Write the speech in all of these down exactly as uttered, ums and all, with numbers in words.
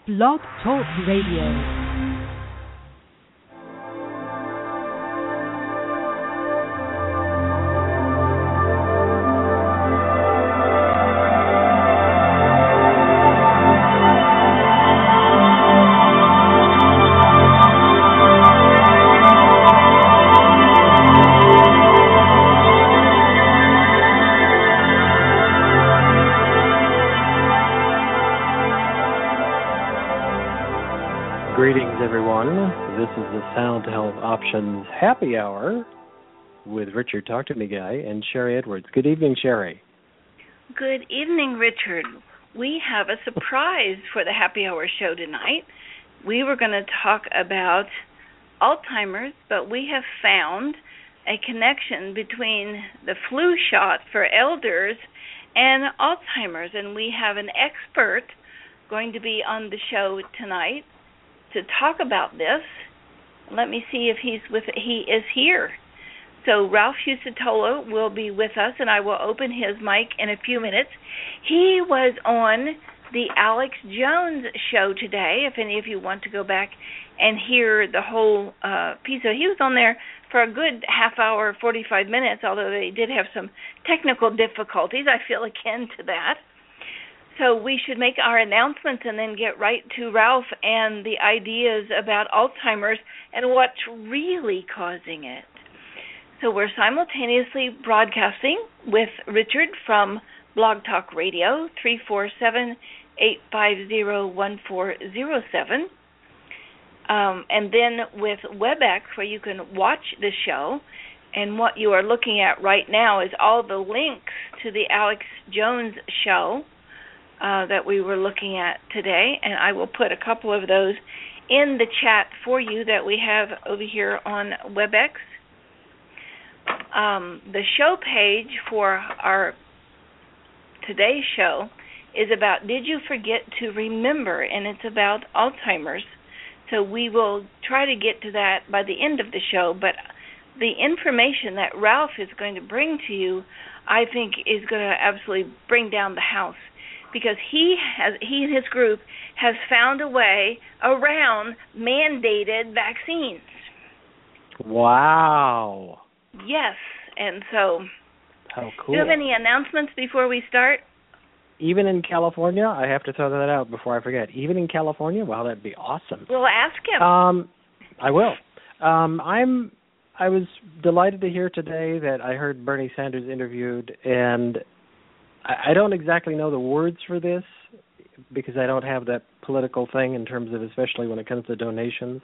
Blog Talk Radio. Greetings, everyone. This is the Sound Health Options Happy Hour with Richard Talk to Me Guy and Sherry Edwards. Good evening, Sherry. Good evening, Richard. We have a surprise for the Happy Hour show tonight. We were going to talk about Alzheimer's, but we have found a connection between the flu shot for elders and Alzheimer's, and we have an expert going to be on the show tonight to talk about this. Let me see if he's with he is here. So Ralph Fusatola will be with us, and I will open his mic in a few minutes. He was on the Alex Jones show today, if any of you want to go back and hear the whole uh, piece. So he was on there for a good half hour, forty-five minutes, although they did have some technical difficulties. I feel akin to that. So we should make our announcements and then get right to Ralph and the ideas about Alzheimer's and what's really causing it. So we're simultaneously broadcasting with Richard from Blog Talk Radio, three four seven, eight five zero, one four zero seven. Um, and then with WebEx, where you can watch the show. And what you are looking at right now is all the links to the Alex Jones show Uh, that we were looking at today, and I will put a couple of those in the chat for you that we have over here on WebEx. Um, the show page for our today's show is about Did You Forget to Remember, and it's about Alzheimer's. So we will try to get to that by the end of the show, but the information that Ralph is going to bring to you, I think, is going to absolutely bring down the house, because he has he and his group has found a way around mandated vaccines. Wow. Yes, and so how cool. Do you have any announcements before we start? Even in California, I have to throw that out before I forget. Even in California, wow, that'd be awesome. Well, ask him. Um, I will. Um, I'm. I was delighted to hear today that I heard Bernie Sanders interviewed, and I don't exactly know the words for this because I don't have that political thing in terms of, especially when it comes to donations.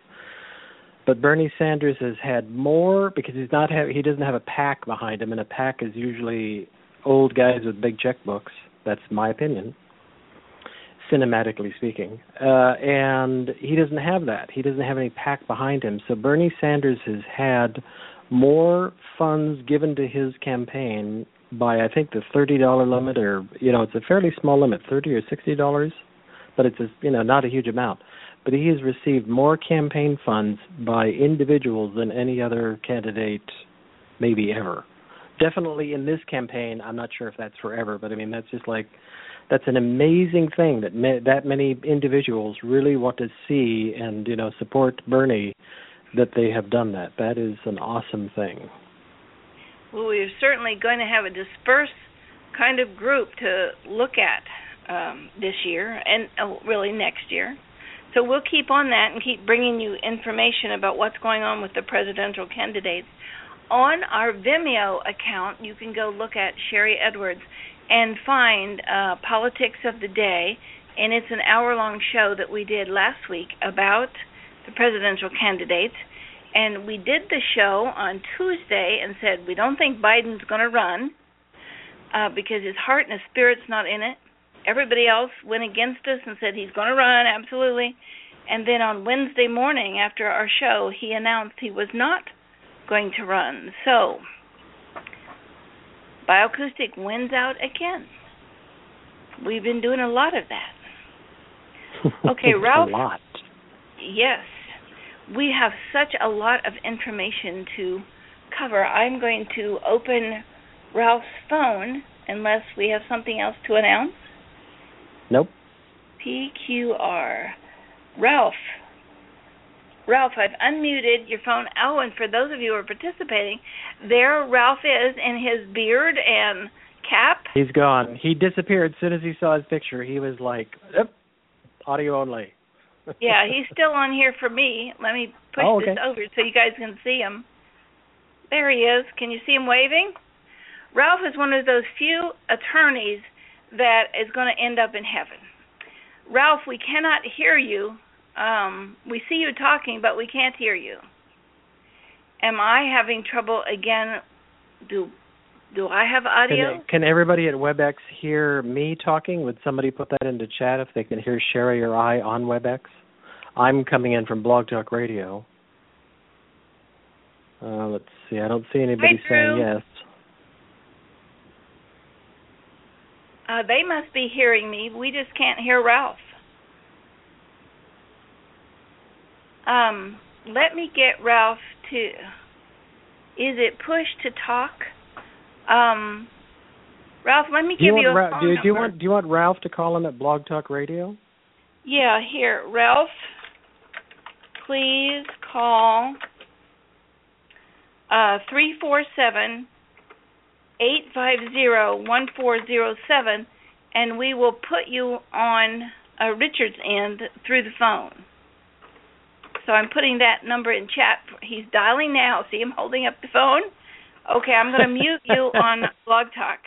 But Bernie Sanders has had more because he's not have, he doesn't have a PAC behind him, and a PAC is usually old guys with big checkbooks. That's my opinion, cinematically speaking. Uh, and he doesn't have that. He doesn't have any PAC behind him. So Bernie Sanders has had more funds given to his campaign by, I think, the thirty dollars limit, or, you know, it's a fairly small limit, thirty dollars or sixty dollars, but it's, a, you know, not a huge amount. But he has received more campaign funds by individuals than any other candidate maybe ever. Definitely in this campaign, I'm not sure if that's forever, but, I mean, that's just like, that's an amazing thing that ma- that many individuals really want to see and, you know, support Bernie, that they have done that. That is an awesome thing. Well, we're certainly going to have a dispersed kind of group to look at um, this year and uh, really next year. So we'll keep on that and keep bringing you information about what's going on with the presidential candidates. On our Vimeo account, you can go look at Sherry Edwards and find uh, Politics of the Day, and it's an hour-long show that we did last week about the presidential candidates. And we did the show on Tuesday and said we don't think Biden's going to run uh, because his heart and his spirit's not in it. Everybody else went against us and said he's going to run, absolutely. And then on Wednesday morning after our show, he announced he was not going to run. So Bioacoustic wins out again. We've been doing a lot of that. Okay, Ralph. A lot. Yes. We have such a lot of information to cover. I'm going to open Ralph's phone unless we have something else to announce. Nope. P Q R. Ralph. Ralph, I've unmuted your phone. Oh, and for those of you who are participating, there Ralph is in his beard and cap. He's gone. He disappeared as soon as he saw his picture. He was like, yep, audio only. Yeah, he's still on here for me. Let me push oh, okay. this over so you guys can see him. There he is. Can you see him waving? Ralph is one of those few attorneys that is going to end up in heaven. Ralph, we cannot hear you. Um, we see you talking, but we can't hear you. Am I having trouble again? Do do I have audio? Can, can everybody at WebEx hear me talking? Would somebody put that into chat if they can hear Sherry or I on WebEx? I'm coming in from Blog Talk Radio. Uh, let's see. I don't see anybody Hi, saying Drew. yes. Uh, they must be hearing me. We just can't hear Ralph. Um, let me get Ralph to. Is it push to talk? Um, Ralph, let me do you give you a Ra- phone do, number. do you want Do you want Ralph to call in at Blog Talk Radio? Yeah, here, Ralph. Please call uh, three four seven, eight five zero, one four zero seven, and we will put you on uh, Richard's end through the phone. So I'm putting that number in chat. He's dialing now. See him holding up the phone? Okay, I'm going to mute you on Blog Talk.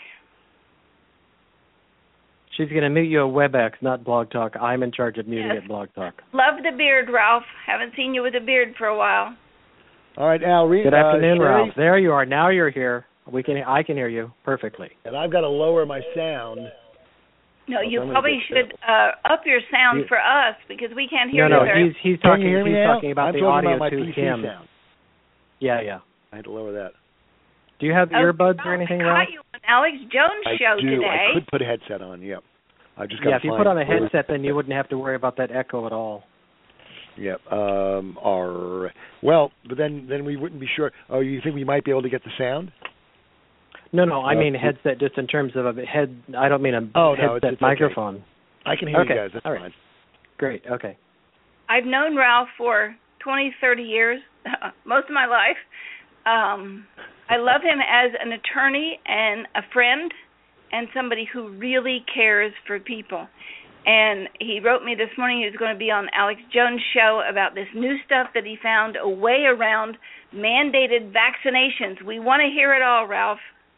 She's going to mute you at WebEx, not Blog Talk. I'm in charge of muting Yes. at Blog Talk. Love the beard, Ralph. Haven't seen you with a beard for a while. All right, Al. Read, Good afternoon, uh, Ralph. There you are. Now you're here. We can. I can hear you perfectly. And I've got to lower my sound. No, Well, you I'm gonna probably get should uh, up your sound You- for us because we can't hear no, you no. very He's he's Can talking. you hear me, he's Al? talking about I'm the talking audio about my to P C him. sound. Yeah, yeah. I had to lower that. Do you have Oh, earbuds oh, or anything, I Ralph? caught you on Alex Jones' I show do. today. I could put a headset on. Yep. I just got Yeah, to if you find put on a where- headset, then you wouldn't have to worry about that echo at all. Yep. Um. All right. Well, but then then we wouldn't be sure. Oh, you think we might be able to get the sound? No, no. I Uh, mean headset, just in terms of a head. I don't mean a Oh, no, headset it's- it's microphone. I can hear Okay, you guys. That's all right. fine. Great. Okay. I've known Ralph for twenty, thirty years, most of my life. Um, I love him as an attorney and a friend and somebody who really cares for people. And he wrote me this morning he was going to be on Alex Jones' show about this new stuff that he found a way around mandated vaccinations. We want to hear it all, Ralph.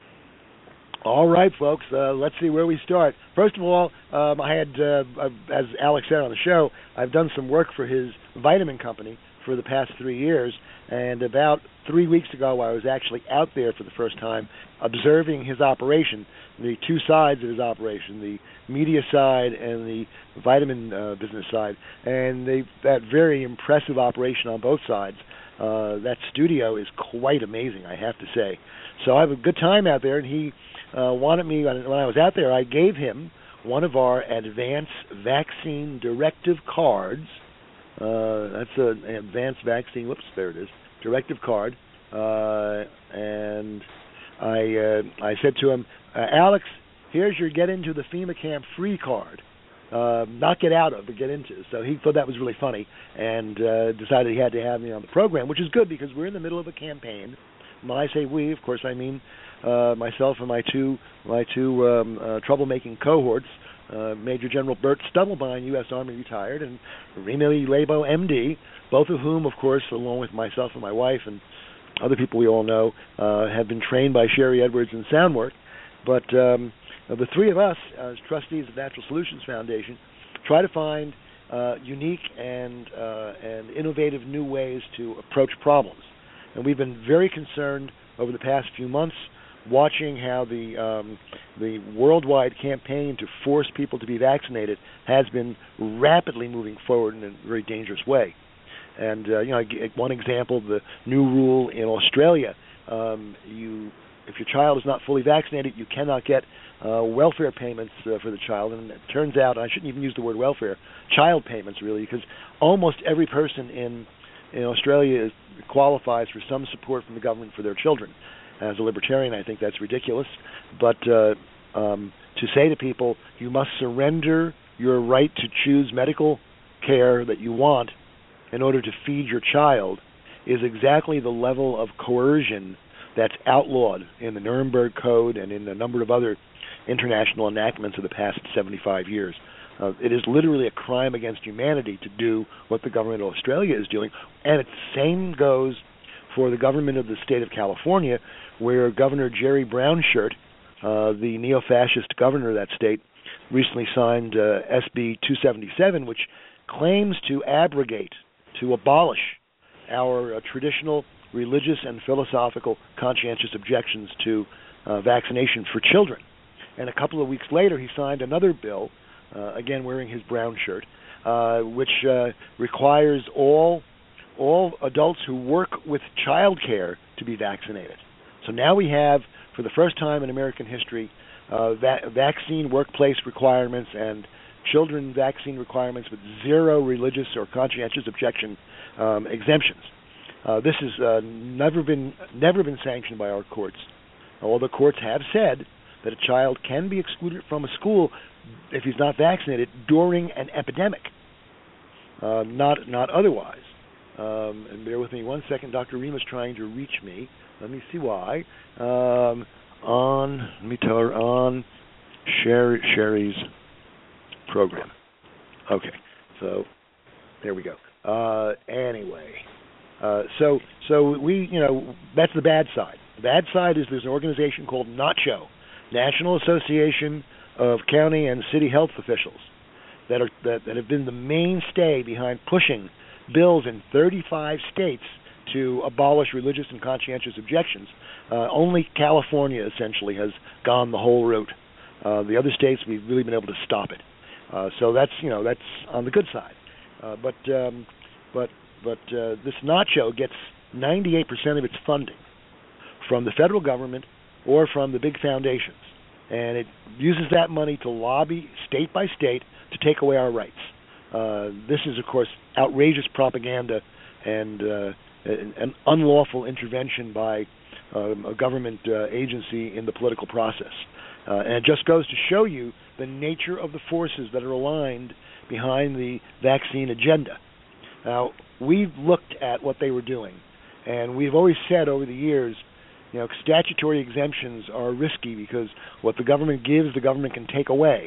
All right, folks. Uh, let's see where we start. First of all, um, I had, uh, as Alex said on the show, I've done some work for his vitamin company for the past three years. And about three weeks ago, I was actually out there for the first time observing his operation, the two sides of his operation, the media side and the vitamin uh, business side. And they, that very impressive operation on both sides. Uh, that studio is quite amazing, I have to say. So I have a good time out there, and he uh, wanted me, when I was out there, I gave him one of our advanced vaccine directive cards. Uh, that's an advanced vaccine, whoops, there it is, directive card. Uh, and I uh, I said to him, uh, Alex, here's your get into the FEMA camp free card. Uh, not get out of, but get into. So he thought that was really funny and uh, decided he had to have me on the program, which is good because we're in the middle of a campaign. When I say we, of course, I mean uh, myself and my two my two um, uh, troublemaking cohorts, uh, Major General Bert Stubblebine, U S Army retired, and Remy Labo, M D, both of whom, of course, along with myself and my wife and other people we all know, uh, have been trained by Sherry Edwards in sound work. But um, the three of us, as trustees of Natural Solutions Foundation, try to find uh, unique and uh, and innovative new ways to approach problems. And we've been very concerned over the past few months watching how the um, the worldwide campaign to force people to be vaccinated has been rapidly moving forward in a very dangerous way. And uh, you know, one example, the new rule in Australia: um, you, if your child is not fully vaccinated, you cannot get uh, welfare payments uh, for the child. And it turns out, I shouldn't even use the word welfare, child payments really, because almost every person in in Australia is, qualifies for some support from the government for their children. As a libertarian, I think that's ridiculous. But uh, um, to say to people, you must surrender your right to choose medical care that you want in order to feed your child is exactly the level of coercion that's outlawed in the Nuremberg Code and in a number of other international enactments of the past seventy-five years. Uh, it is literally a crime against humanity to do what the government of Australia is doing, and the same goes for the government of the state of California, where Governor Jerry Brownshirt, uh, the neo-fascist governor of that state, recently signed uh, S B two seventy-seven, which claims to abrogate, to abolish our uh, traditional religious and philosophical conscientious objections to uh, vaccination for children. And a couple of weeks later, he signed another bill, uh, again wearing his brown shirt, uh, which uh, requires all all adults who work with child care to be vaccinated. So now we have, for the first time in American history, uh, va- vaccine workplace requirements and children vaccine requirements with zero religious or conscientious objection um, exemptions. Uh, this has uh, never been never been sanctioned by our courts. Although courts have said that a child can be excluded from a school if he's not vaccinated during an epidemic, uh, not not otherwise. Um, and bear with me one second. Doctor Reem is trying to reach me. Let me see why. Um, on, let me tell her, on Sherry, Sherry's program. Okay, so there we go. Uh, anyway, uh, so so we, you know, that's the bad side. The bad side is there's an organization called NACHO, National Association of County and City Health Officials, that are that, that have been the mainstay behind pushing bills in thirty-five states to abolish religious and conscientious objections. Uh, only California essentially has gone the whole route. Uh, the other states, we've really been able to stop it. Uh, so that's, you know, that's on the good side. Uh, but um, but but uh, this NACHO gets ninety-eight percent of its funding from the federal government or from the big foundations, and it uses that money to lobby state by state to take away our rights. Uh, this is, of course, outrageous propaganda and uh, an unlawful intervention by um, a government uh, agency in the political process. Uh, and it just goes to show you the nature of the forces that are aligned behind the vaccine agenda. Now, we've looked at what they were doing, and we've always said over the years, you know, statutory exemptions are risky because what the government gives, the government can take away.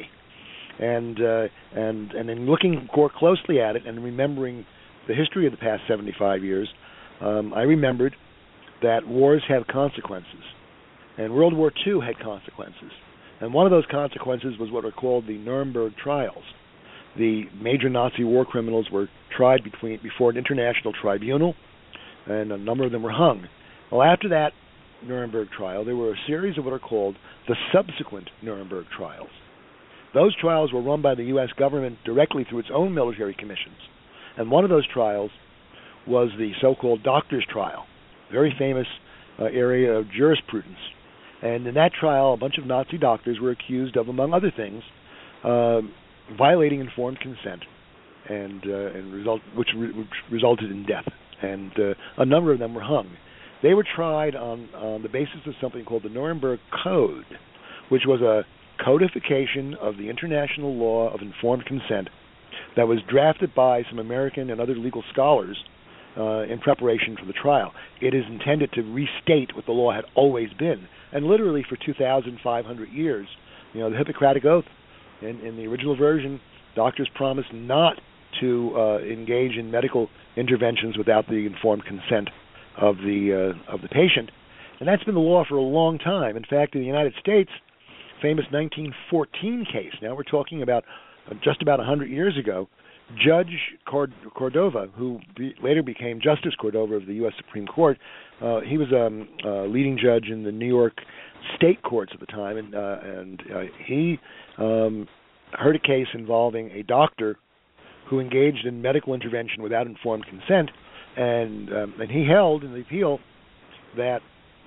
And uh, and and in looking more closely at it and remembering the history of the past seventy-five years, um, I remembered that wars have consequences, and World War Two had consequences. And one of those consequences was what are called the Nuremberg trials. The major Nazi war criminals were tried between before an international tribunal, and a number of them were hung. Well, after that Nuremberg trial, there were a series of what are called the subsequent Nuremberg trials. Those trials were run by the U S government directly through its own military commissions. And one of those trials was the so-called doctor's trial, very famous uh, area of jurisprudence. And in that trial, a bunch of Nazi doctors were accused of, among other things, uh, violating informed consent, and uh, and result which, re- which resulted in death. And uh, a number of them were hung. They were tried on, on the basis of something called the Nuremberg Code, which was a codification of the international law of informed consent that was drafted by some American and other legal scholars uh, in preparation for the trial. It is intended to restate what the law had always been, and literally for two thousand five hundred years, you know, the Hippocratic Oath. In, in the original version, doctors promised not to uh, engage in medical interventions without the informed consent of the uh, of the patient, and that's been the law for a long time. In fact, in the United States, famous nineteen fourteen case. Now we're talking about uh, just about one hundred years ago. Judge Cord- Cordova, who be- later became Justice Cordova of the U S Supreme Court, uh, he was a um, uh, leading judge in the New York state courts at the time, and, uh, and uh, he um, heard a case involving a doctor who engaged in medical intervention without informed consent, and um, and he held in the appeal that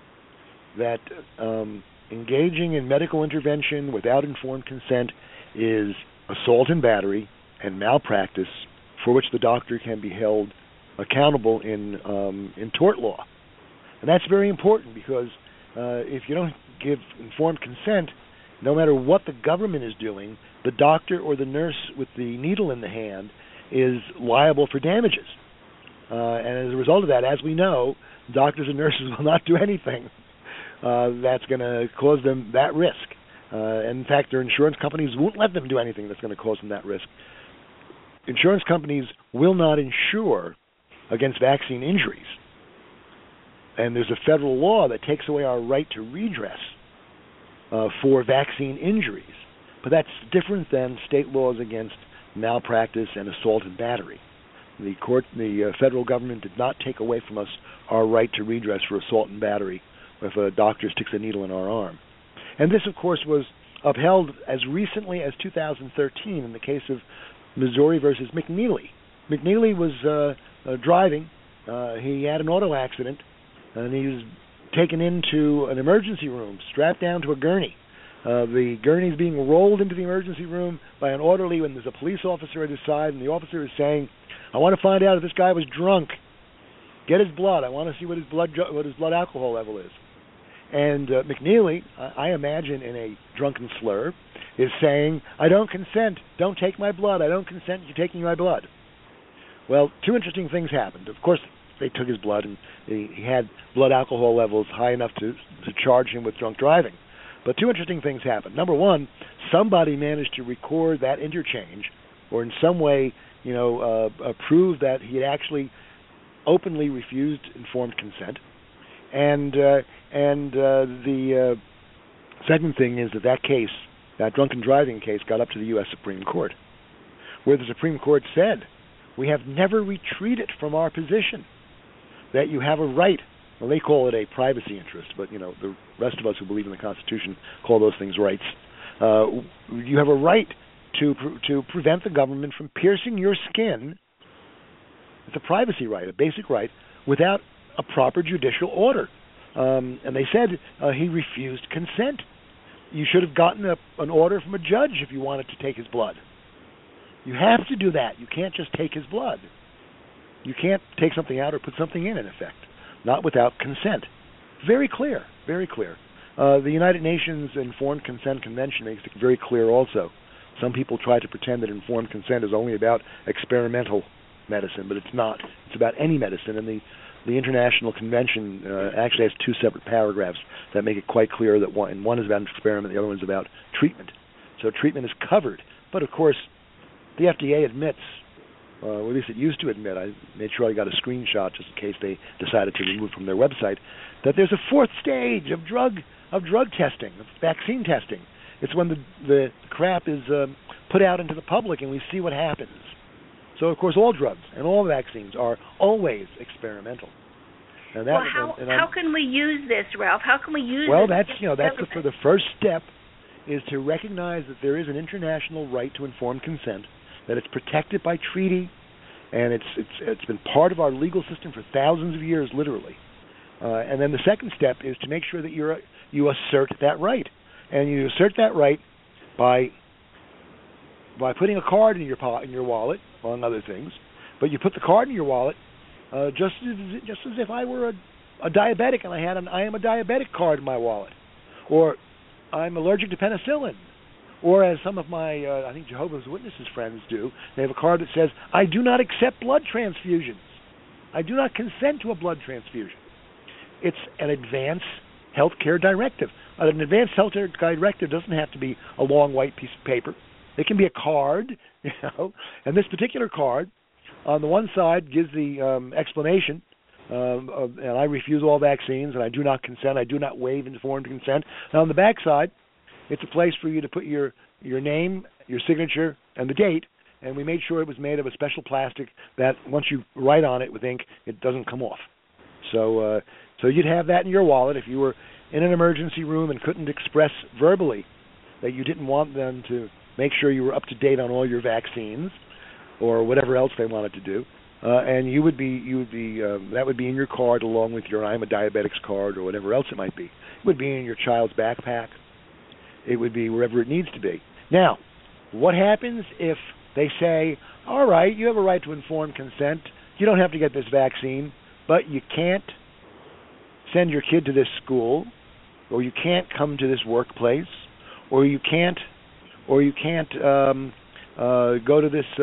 that um, engaging in medical intervention without informed consent is assault and battery and malpractice, for which the doctor can be held accountable in um, in tort law. And that's very important because uh, if you don't give informed consent, no matter what the government is doing, the doctor or the nurse with the needle in the hand is liable for damages. Uh, and as a result of that, as we know, doctors and nurses will not do anything uh, that's going to cause them that risk. Uh, and in fact, their insurance companies won't let them do anything that's going to cause them that risk. Insurance companies will not insure against vaccine injuries. And there's a federal law that takes away our right to redress uh, for vaccine injuries. But that's different than state laws against malpractice and assault and battery. The court, the uh, federal government did not take away from us our right to redress for assault and battery if a doctor sticks a needle in our arm. And this, of course, was upheld as recently as two thousand thirteen in the case of Missouri versus McNeely. McNeely was uh, uh, driving. Uh, he had an auto accident, and he was taken into an emergency room, strapped down to a gurney. Uh, the gurney is being rolled into the emergency room by an orderly when there's a police officer at his side, and the officer is saying, I want to find out if this guy was drunk. Get his blood. I want to see what his blood what his blood alcohol level is. And uh, McNeely, I imagine in a drunken slur, is saying, I don't consent. Don't take my blood. I don't consent to you taking my blood. Well, two interesting things happened. Of course, they took his blood, and he, he had blood alcohol levels high enough to, to charge him with drunk driving. But two interesting things happened. Number one, somebody managed to record that interchange or in some way, you know, uh, uh, prove that he had actually openly refused informed consent. And uh, and uh, the uh, second thing is that that case, that drunken driving case, got up to the U S Supreme Court, where the Supreme Court said, we have never retreated from our position that you have a right. Well, they call it a privacy interest, but you know the rest of us who believe in the Constitution call those things rights. Uh, you have a right to to prevent the government from piercing your skin. It's a privacy right, a basic right, without a proper judicial order. Um, and they said uh, he refused consent. You should have gotten a, an order from a judge if you wanted to take his blood. You have to do that. You can't just take his blood. You can't take something out or put something in, in effect, not without consent. Very clear, very clear. Uh, the United Nations Informed Consent Convention makes it very clear also. Some people try to pretend that informed consent is only about experimental medicine, but it's not. It's about any medicine, and the, the International Convention uh, actually has two separate paragraphs that make it quite clear that one, and one is about experiment, the other one is about treatment. So treatment is covered, but of course, the F D A admits, uh, or at least it used to admit, I made sure I got a screenshot just in case they decided to remove from their website, that there's a fourth stage of drug of drug testing, of vaccine testing. It's when the the crap is um, put out into the public and we see what happens. So, of course, all drugs and all vaccines are always experimental. And that, well, how and, and how can we use this, Ralph? How can we use well, this? Well, that's you know that's the, for the first step is to recognize that there is an international right to informed consent, that it's protected by treaty, and it's it's it's been part of our legal system for thousands of years, literally. Uh, and then the second step is to make sure that you you assert that right, and you assert that right by by putting a card in your po- in your wallet, among other things. But you put the card in your wallet uh, just as, just as if I were a, a diabetic and I had an I am a diabetic card in my wallet, or I'm allergic to penicillin. Or as some of my, uh, I think Jehovah's Witnesses friends do, they have a card that says, I do not accept blood transfusions. I do not consent to a blood transfusion. It's an advance health care directive. Uh, an advance health care directive doesn't have to be a long white piece of paper. It can be a card, you know. And this particular card, on the one side, gives the um, explanation, um, of, and I refuse all vaccines, and I do not consent. I do not waive informed consent. And on the back side, it's a place for you to put your, your name, your signature, and the date, and we made sure it was made of a special plastic that once you write on it with ink, it doesn't come off. So uh, so you'd have that in your wallet if you were in an emergency room and couldn't express verbally that you didn't want them to make sure you were up to date on all your vaccines or whatever else they wanted to do. Uh, and you would be, you would be, um, that would be in your card along with your I'm a Diabetics card or whatever else it might be. It would be in your child's backpack. It would be wherever it needs to be. Now, what happens if they say, all right, you have a right to informed consent. You don't have to get this vaccine, but you can't send your kid to this school, or you can't come to this workplace, or you can't, or you can't um, uh, go to this uh,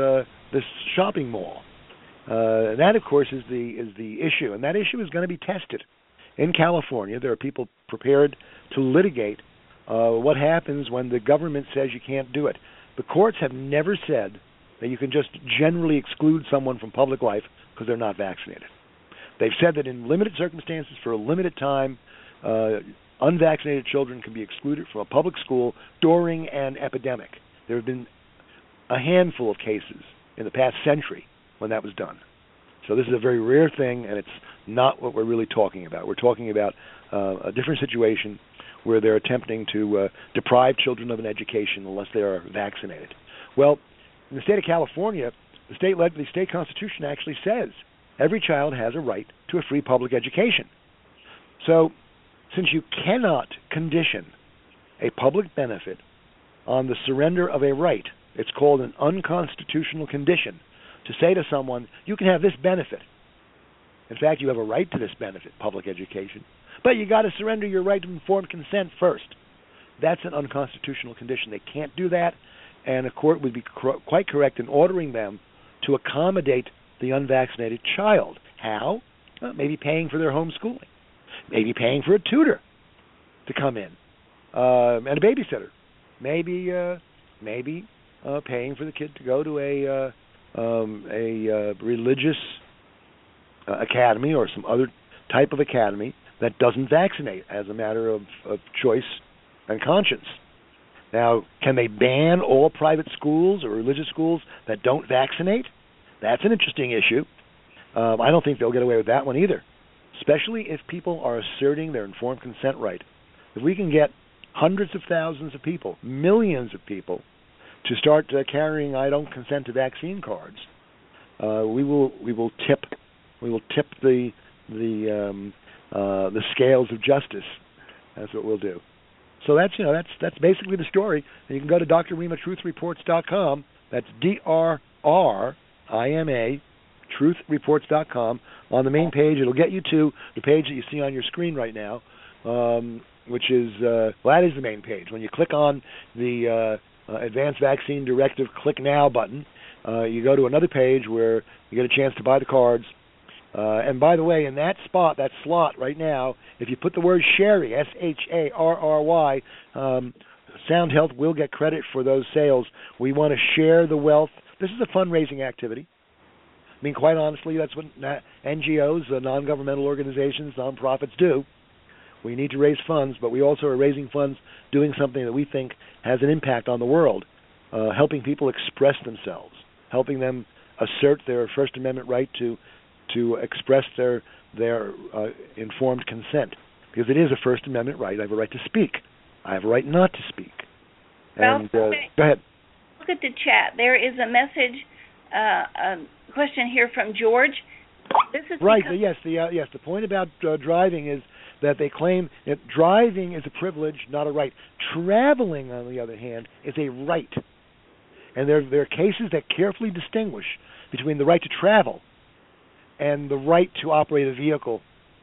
this shopping mall. Uh, that, of course, is the is the issue, and that issue is going to be tested. In California, there are people prepared to litigate uh, what happens when the government says you can't do it. The courts have never said that you can just generally exclude someone from public life because they're not vaccinated. They've said that in limited circumstances, for a limited time, uh, unvaccinated children can be excluded from a public school during an epidemic. There have been a handful of cases in the past century when that was done. So this is a very rare thing, and it's not what we're really talking about. We're talking about uh, a different situation where they're attempting to uh, deprive children of an education unless they are vaccinated. Well, in the state of California, the state led, the state constitution actually says every child has a right to a free public education. So, since you cannot condition a public benefit on the surrender of a right, it's called an unconstitutional condition to say to someone, you can have this benefit. In fact, you have a right to this benefit, public education, but you got to surrender your right to informed consent first. That's an unconstitutional condition. They can't do that, and a court would be cor- quite correct in ordering them to accommodate the unvaccinated child. How? Well, maybe paying for their homeschooling, maybe paying for a tutor to come in, uh, and a babysitter, maybe uh, maybe uh, paying for the kid to go to a uh, um, a uh, religious uh, academy or some other type of academy that doesn't vaccinate as a matter of, of choice and conscience. Now, can they ban all private schools or religious schools that don't vaccinate? That's an interesting issue. Um, I don't think they'll get away with that one either, especially if people are asserting their informed consent right. If we can get hundreds of thousands of people, millions of people, to start uh, carrying "I don't consent to vaccine" cards, uh, we will we will tip we will tip the the um, uh, the scales of justice. That's what we'll do. So that's you know that's that's basically the story. And you can go to D R Rima Truth Reports dot com. That's D R R I M A Truth Reports dot com. On the main page, it'll get you to the page that you see on your screen right now, um, which is uh, well, that is the main page. When you click on the uh, uh, Advanced Vaccine Directive Click Now button, uh, you go to another page where you get a chance to buy the cards. Uh, and by the way, in that spot, that slot right now, if you put the word Sharry, S H A R R Y, um, Sound Health will get credit for those sales. We want to share the wealth. This is a fundraising activity. I mean, quite honestly, that's what N G Os, uh, non-governmental organizations, nonprofits do. We need to raise funds, but we also are raising funds doing something that we think has an impact on the world, uh, helping people express themselves, helping them assert their First Amendment right to to express their their uh, informed consent, because it is a First Amendment right. I have a right to speak. I have a right not to speak. And well, uh, go ahead. Look at the chat. There is a message, uh, a question here from George. This is right. Because- yes. The uh, yes. The point about uh, driving is that they claim that driving is a privilege, not a right. Traveling, on the other hand, is a right. And there there are cases that carefully distinguish between the right to travel and the right to operate a vehicle.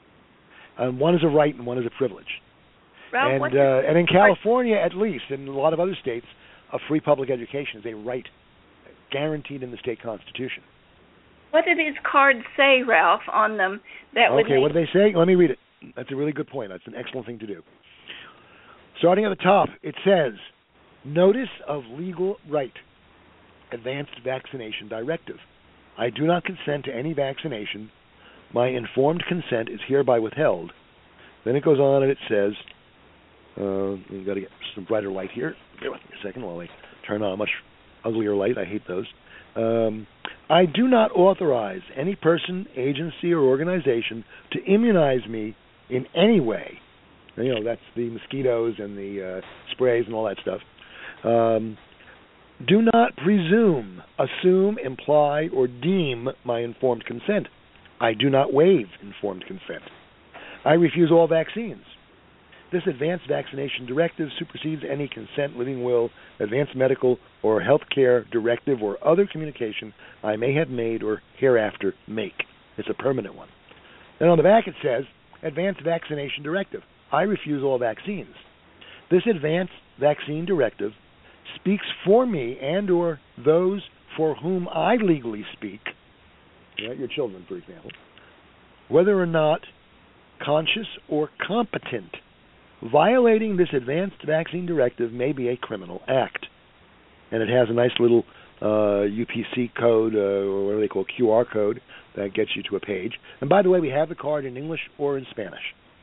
Um, one is a right and one is a privilege. Ralph, and uh, and in California, at least, and in a lot of other states, a free public education is a right guaranteed in the state constitution. What do these cards say, Ralph, on them? That would okay, make- what do they say? Let me read it. That's a really good point. That's an excellent thing to do. Starting at the top, it says, Notice of Legal Right, Advanced Vaccination Directive. I do not consent to any vaccination. My informed consent is hereby withheld. Then it goes on and it says, uh, we've got to get some brighter light here. Bear with me a second while I turn on a much uglier light. I hate those. Um, I do not authorize any person, agency, or organization to immunize me in any way. You know, that's the mosquitoes and the uh, sprays and all that stuff. Um, do not presume, assume, imply, or deem my informed consent. I do not waive informed consent. I refuse all vaccines. This advanced vaccination directive supersedes any consent, living will, advanced medical or health care directive or other communication I may have made or hereafter make. It's a permanent one. And on the back it says, Advanced Vaccination Directive. I refuse all vaccines. This advanced vaccine directive speaks for me and or those for whom I legally speak, right, your children, for example, whether or not conscious or competent, violating this advanced vaccine directive may be a criminal act. And it has a nice little uh, U P C code, uh, or what do they call Q R code, that gets you to a page. And by the way, we have the card in English or in Spanish.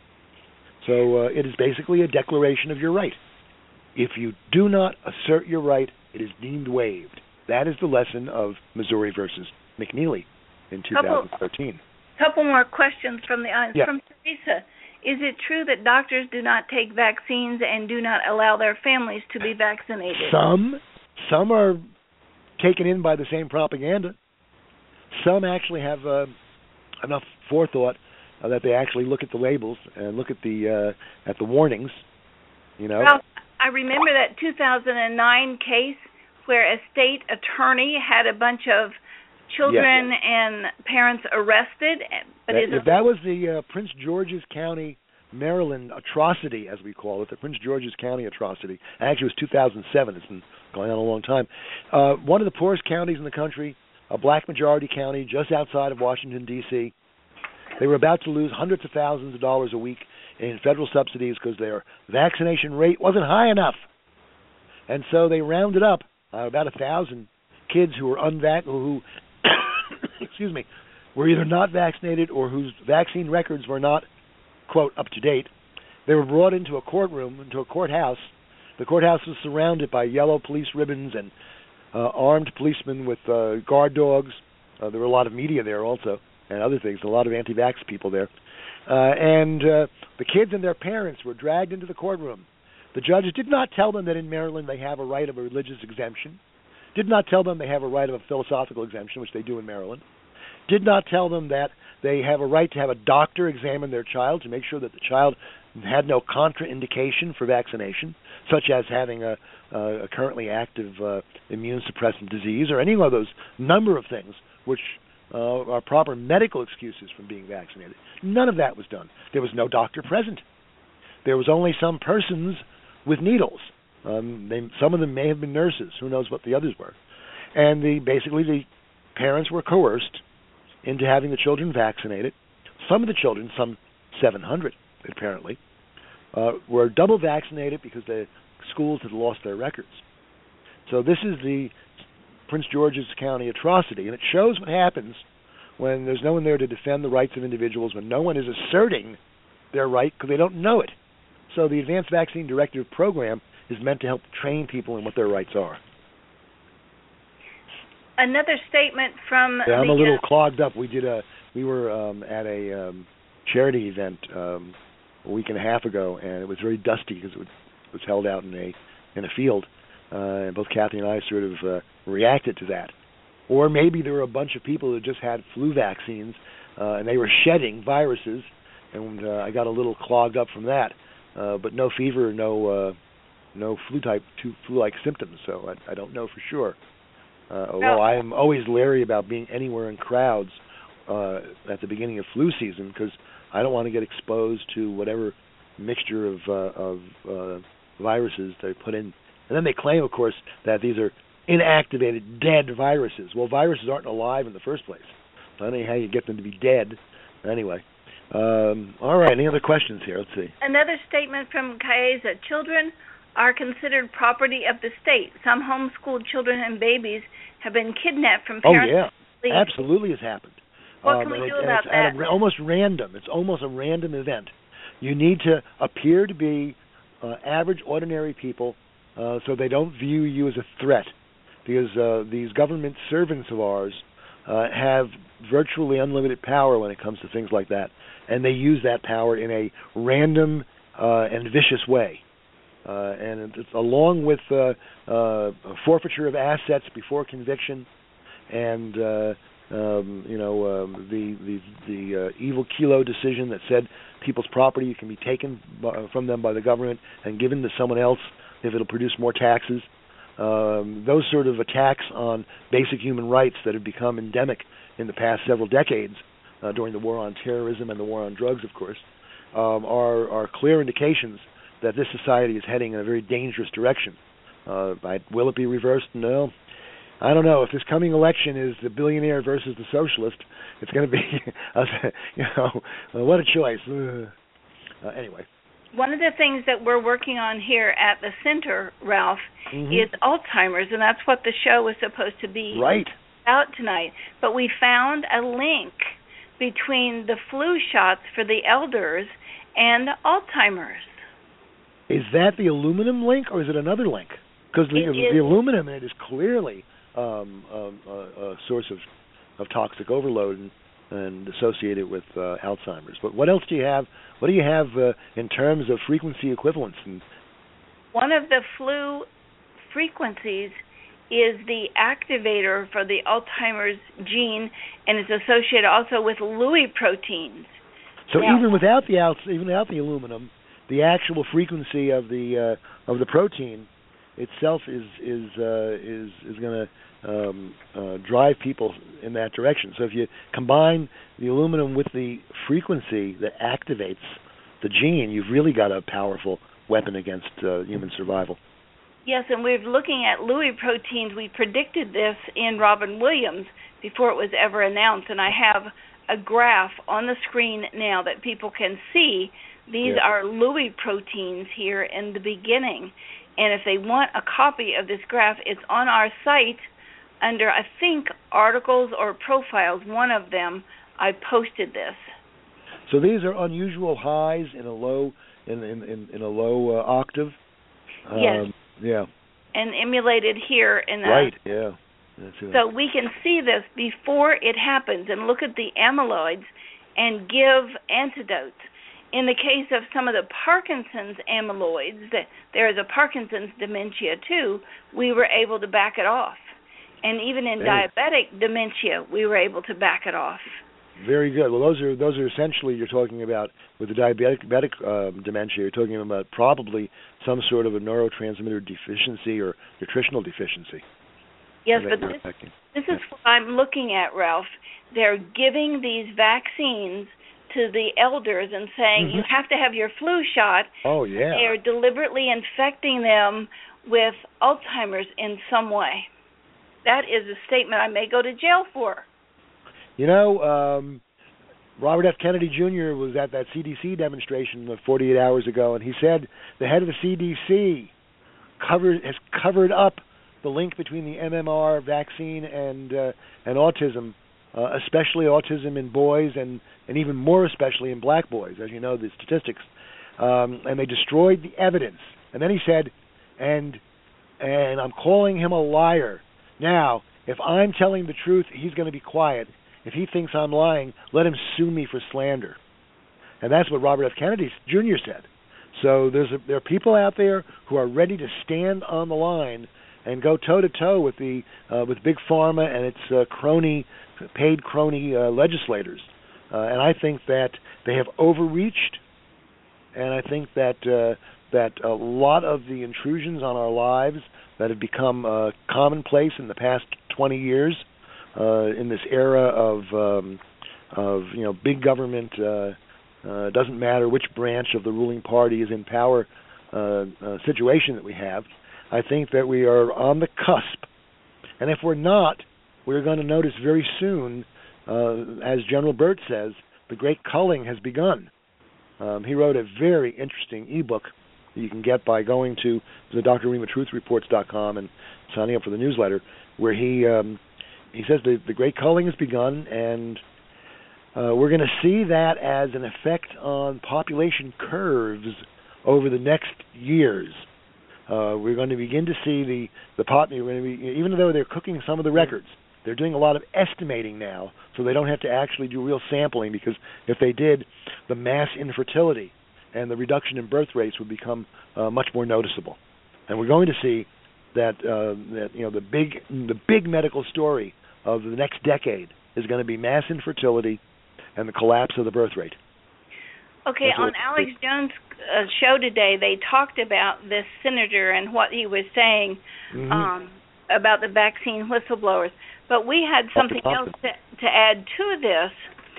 So uh, it is basically a declaration of your right. If you do not assert your right, it is deemed waived. That is the lesson of Missouri versus McNeely in two thousand thirteen. Couple, couple more questions from the audience. Yeah. From Teresa. Is it true that doctors do not take vaccines and do not allow their families to be vaccinated? Some. Some are taken in by the same propaganda. Some actually have uh, enough forethought uh, that they actually look at the labels and look at the uh, at the warnings. You know. Well, I remember that two thousand nine case where a state attorney had a bunch of children yes. and parents arrested. But that, is if that was the uh, Prince George's County, Maryland atrocity, as we call it, the Prince George's County atrocity. Actually, it was two thousand seven. It's been going on a long time. Uh, one of the poorest counties in the country, a black majority county just outside of Washington, D C They were about to lose hundreds of thousands of dollars a week in federal subsidies because their vaccination rate wasn't high enough. And so they rounded up uh, about a thousand kids who were unvac- who, excuse me, were either not vaccinated or whose vaccine records were not, quote, up to date. They were brought into a courtroom, into a courthouse. The courthouse was surrounded by yellow police ribbons and uh, armed policemen with uh, guard dogs. Uh, there were a lot of media there also and other things, a lot of anti-vax people there. Uh, and uh, the kids and their parents were dragged into the courtroom. The judge did not tell them that in Maryland they have a right of a religious exemption, did not tell them they have a right of a philosophical exemption, which they do in Maryland, did not tell them that they have a right to have a doctor examine their child to make sure that the child had no contraindication for vaccination, such as having a, a currently active uh, immune suppressant disease or any of those number of things which uh, are proper medical excuses from being vaccinated. None of that was done. There was no doctor present. There was only some persons with needles. Um, they, some of them may have been nurses. Who knows what the others were? And the basically the parents were coerced into having the children vaccinated. Some of the children, some seven hundred apparently, uh, were double vaccinated because the schools had lost their records. So this is the Prince George's County atrocity, and it shows what happens when there's no one there to defend the rights of individuals, when no one is asserting their right because they don't know it. So the Advanced Vaccine Directive program is meant to help train people in what their rights are. Another statement from yeah, I'm the, a little uh, clogged up. We did a we were um, at a um, charity event um, a week and a half ago, and it was very dusty because it was, it was held out in a in a field, uh, and both Kathy and I sort of uh, reacted to that. Or maybe there were a bunch of people who just had flu vaccines, uh, and they were shedding viruses, and uh, I got a little clogged up from that. Uh, but no fever, no uh, no flu type, two flu-like symptoms. So I, I don't know for sure. Uh, although I am always leery about being anywhere in crowds uh, at the beginning of flu season because I don't want to get exposed to whatever mixture of uh, of uh, viruses they put in. And then they claim, of course, that these are inactivated, dead viruses. Well, viruses aren't alive in the first place. So I don't know how you get them to be dead. Anyway. Um, all right, any other questions here? Let's see. Another statement from Kaeza. Children are considered property of the state. Some homeschooled children and babies have been kidnapped from Oh, parents. yeah. Absolutely has happened. What um, can we and do it, about it's that? At a, almost random. It's almost a random event. You need to appear to be uh, average, ordinary people uh, so they don't view you as a threat because uh, these government servants of ours uh, have virtually unlimited power when it comes to things like that. And they use that power in a random uh, and vicious way. Uh, and it's along with uh, uh, forfeiture of assets before conviction, and uh, um, you know um, the the, the uh, evil Kelo decision that said people's property can be taken by, from them by the government and given to someone else if it'll produce more taxes. Um, those sort of attacks on basic human rights that have become endemic in the past several decades. Uh, during the war on terrorism and the war on drugs, of course, um, are, are clear indications that this society is heading in a very dangerous direction. Uh, I, will it be reversed? No. I don't know if this coming election is the billionaire versus the socialist. It's going to be, you know, uh, what a choice. Uh, anyway. One of the things that we're working on here at the center, Ralph, mm-hmm. is Alzheimer's, and that's what the show was supposed to be right. about tonight. But we found a link between the flu shots for the elders and Alzheimer's. Is that the aluminum link, or is it another link? Because the, the aluminum in it is clearly um, um, a, a source of, of toxic overload and, and associated with uh, Alzheimer's. But what else do you have? What do you have uh, in terms of frequency equivalence? And one of the flu frequencies is the activator for the Alzheimer's gene, and it's associated also with Lewy proteins. So now, even without the al- even without the aluminum, the actual frequency of the uh, of the protein itself is is uh, is is going to um, uh, drive people in that direction. So if you combine the aluminum with the frequency that activates the gene, you've really got a powerful weapon against uh, human survival. Yes, and we're looking at Lewy proteins. We predicted this in Robin Williams before it was ever announced, and I have a graph on the screen now that people can see. These yeah. are Lewy proteins here in the beginning. And if they want a copy of this graph, it's on our site under, I think, articles or profiles. One of them, I posted this. So these are unusual highs in a low in in, in, in a low uh, octave. Yes. Um, yeah. And emulated here in the. Right. Yeah. That's it. So we can see this before it happens and look at the amyloids and give antidotes. In the case of some of the Parkinson's amyloids, there is a Parkinson's dementia too, we were able to back it off. And even in Very diabetic dementia, we were able to back it off. Very good. Well, those are those are essentially, you're talking about, with the diabetic, diabetic uh, dementia, you're talking about probably some sort of a neurotransmitter deficiency or nutritional deficiency. Yes, but this, this is what I'm looking at, Ralph. They're giving these vaccines to the elders and saying, mm-hmm. you have to have your flu shot. Oh, yeah. They are deliberately infecting them with Alzheimer's in some way. That is a statement I may go to jail for. You know, um, Robert F. Kennedy Junior was at that C D C demonstration forty-eight hours ago, and he said the head of the C D C covered has covered up the link between the M M R vaccine and uh, and autism, uh, especially autism in boys, and, and even more especially in black boys, as you know, the statistics. Um, and they destroyed the evidence. And then he said, and and I'm calling him a liar. Now, if I'm telling the truth, he's going to be quiet. If he thinks I'm lying, let him sue me for slander. And that's what Robert F. Kennedy Junior said. So there's a, there are people out there who are ready to stand on the line and go toe to toe with the uh, with Big Pharma and its uh, crony, paid crony uh, legislators. Uh, and I think that they have overreached. And I think that uh, that a lot of the intrusions on our lives that have become uh, commonplace in the past twenty years, uh, in this era of um, of you know big government, uh, uh, doesn't matter which branch of the ruling party is in power, uh, uh, situation that we have. I think that we are on the cusp, and if we're not, we're going to notice very soon, uh, as General Burt says, the great culling has begun. Um, he wrote a very interesting ebook that you can get by going to the D R Rima Truth Reports dot com and signing up for the newsletter, where he um, he says the, the great culling has begun, and uh, we're going to see that as an effect on population curves over the next years. Uh, we're going to begin to see the the pot. We're going to be, even though they're cooking some of the records, they're doing a lot of estimating now, so they don't have to actually do real sampling, because if they did, the mass infertility and the reduction in birth rates would become uh, much more noticeable. And we're going to see that uh, that you know the big the big medical story of the next decade is going to be mass infertility and the collapse of the birth rate. Okay, on Alex Jones' uh, show today, they talked about this senator and what he was saying mm-hmm. um, about the vaccine whistleblowers. But we had something else to, to add to this,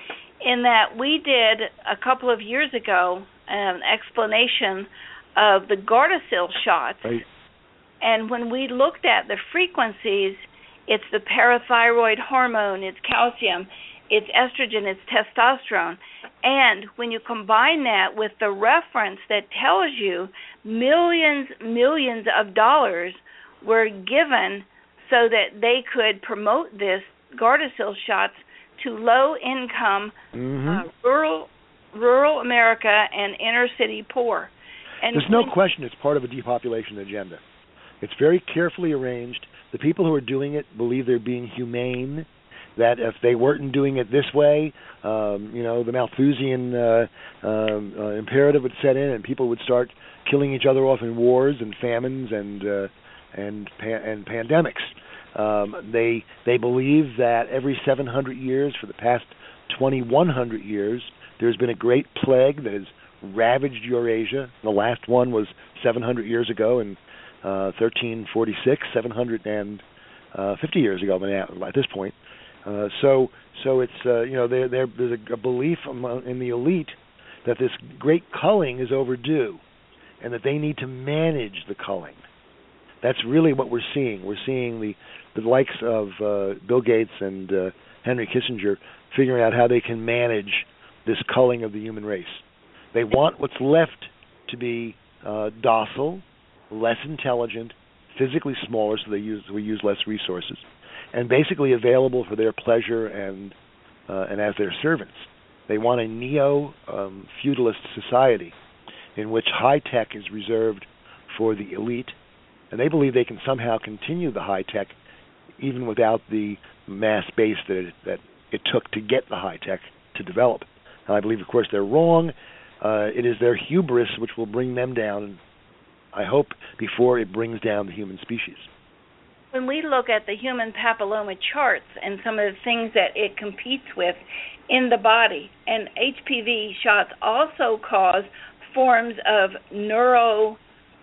in that we did a couple of years ago an explanation of the Gardasil shots. Right. And when we looked at the frequencies it's the parathyroid hormone, it's calcium, it's estrogen, it's testosterone. And when you combine that with the reference that tells you millions, millions of dollars were given so that they could promote this Gardasil shots to low-income, mm-hmm. uh, rural rural America and inner-city poor. And there's no question it's part of a depopulation agenda. It's very carefully arranged. The people who are doing it believe they're being humane, that if they weren't doing it this way, um, you know, the Malthusian uh, um, uh, imperative would set in, and people would start killing each other off in wars and famines and uh, and pa- and pandemics. Um, they they believe that every seven hundred years for the past twenty-one hundred years, there's been a great plague that has ravaged Eurasia. The last one was seven hundred years ago in uh, thirteen forty-six, seven hundred fifty years ago at this point. Uh, so, so it's uh, you know there there there's a, a belief among, in the elite that this great culling is overdue, and that they need to manage the culling. That's really what we're seeing. We're seeing the the likes of uh, Bill Gates and uh, Henry Kissinger figuring out how they can manage this culling of the human race. They want what's left to be uh, docile, less intelligent, physically smaller, so they use we use less resources, and basically available for their pleasure and uh, and as their servants. They want a neo-feudalist um, society in which high tech is reserved for the elite, and they believe they can somehow continue the high tech even without the mass base that it, that it took to get the high tech to develop. And I believe, of course, they're wrong. Uh, it is their hubris which will bring them down, I hope, before it brings down the human species. When we look at the human papilloma charts and some of the things that it competes with in the body, and H P V shots also cause forms of neurodegeneration.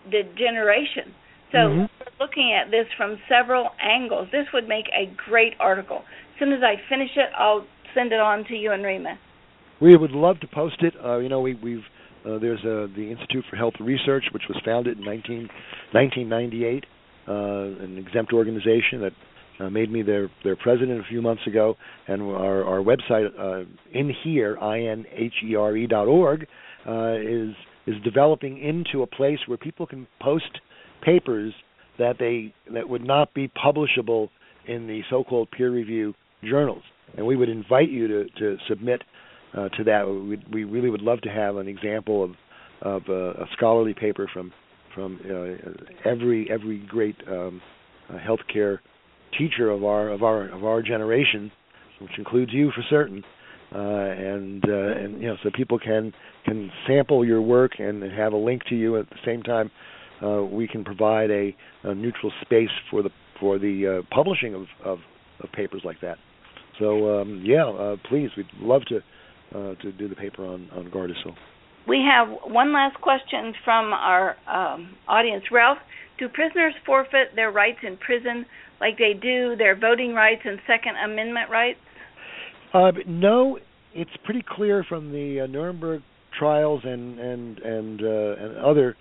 So mm-hmm. we're looking at this from several angles. This would make a great article. As soon as I finish it, I'll send it on to you and Rima. We would love to post it. Uh, you know, we, we've uh, there's a, the Institute for Health Research, which was founded in nineteen ninety-eight, uh, an exempt organization that uh, made me their their president a few months ago. And our our website, uh, in here, I N H E R E dot org, uh, is is developing into a place where people can post papers that they that would not be publishable in the so-called peer review journals. And we would invite you to, to submit uh, to that. We, we really would love to have an example of of uh, a scholarly paper from from uh, every every great um, uh, healthcare teacher of our of our of our generation, which includes you for certain. Uh, and uh, and you know, so people can can sample your work and have a link to you. At the same time, uh, we can provide a, a neutral space for the for the uh, publishing of, of, of papers like that. So um, yeah, uh, please, we'd love to uh, to do the paper on, on Gardasil. We have one last question from our um, audience. Ralph, do prisoners forfeit their rights in prison like they do their voting rights and Second Amendment rights? Uh, no, it's pretty clear from the uh, Nuremberg trials and and and, uh, and other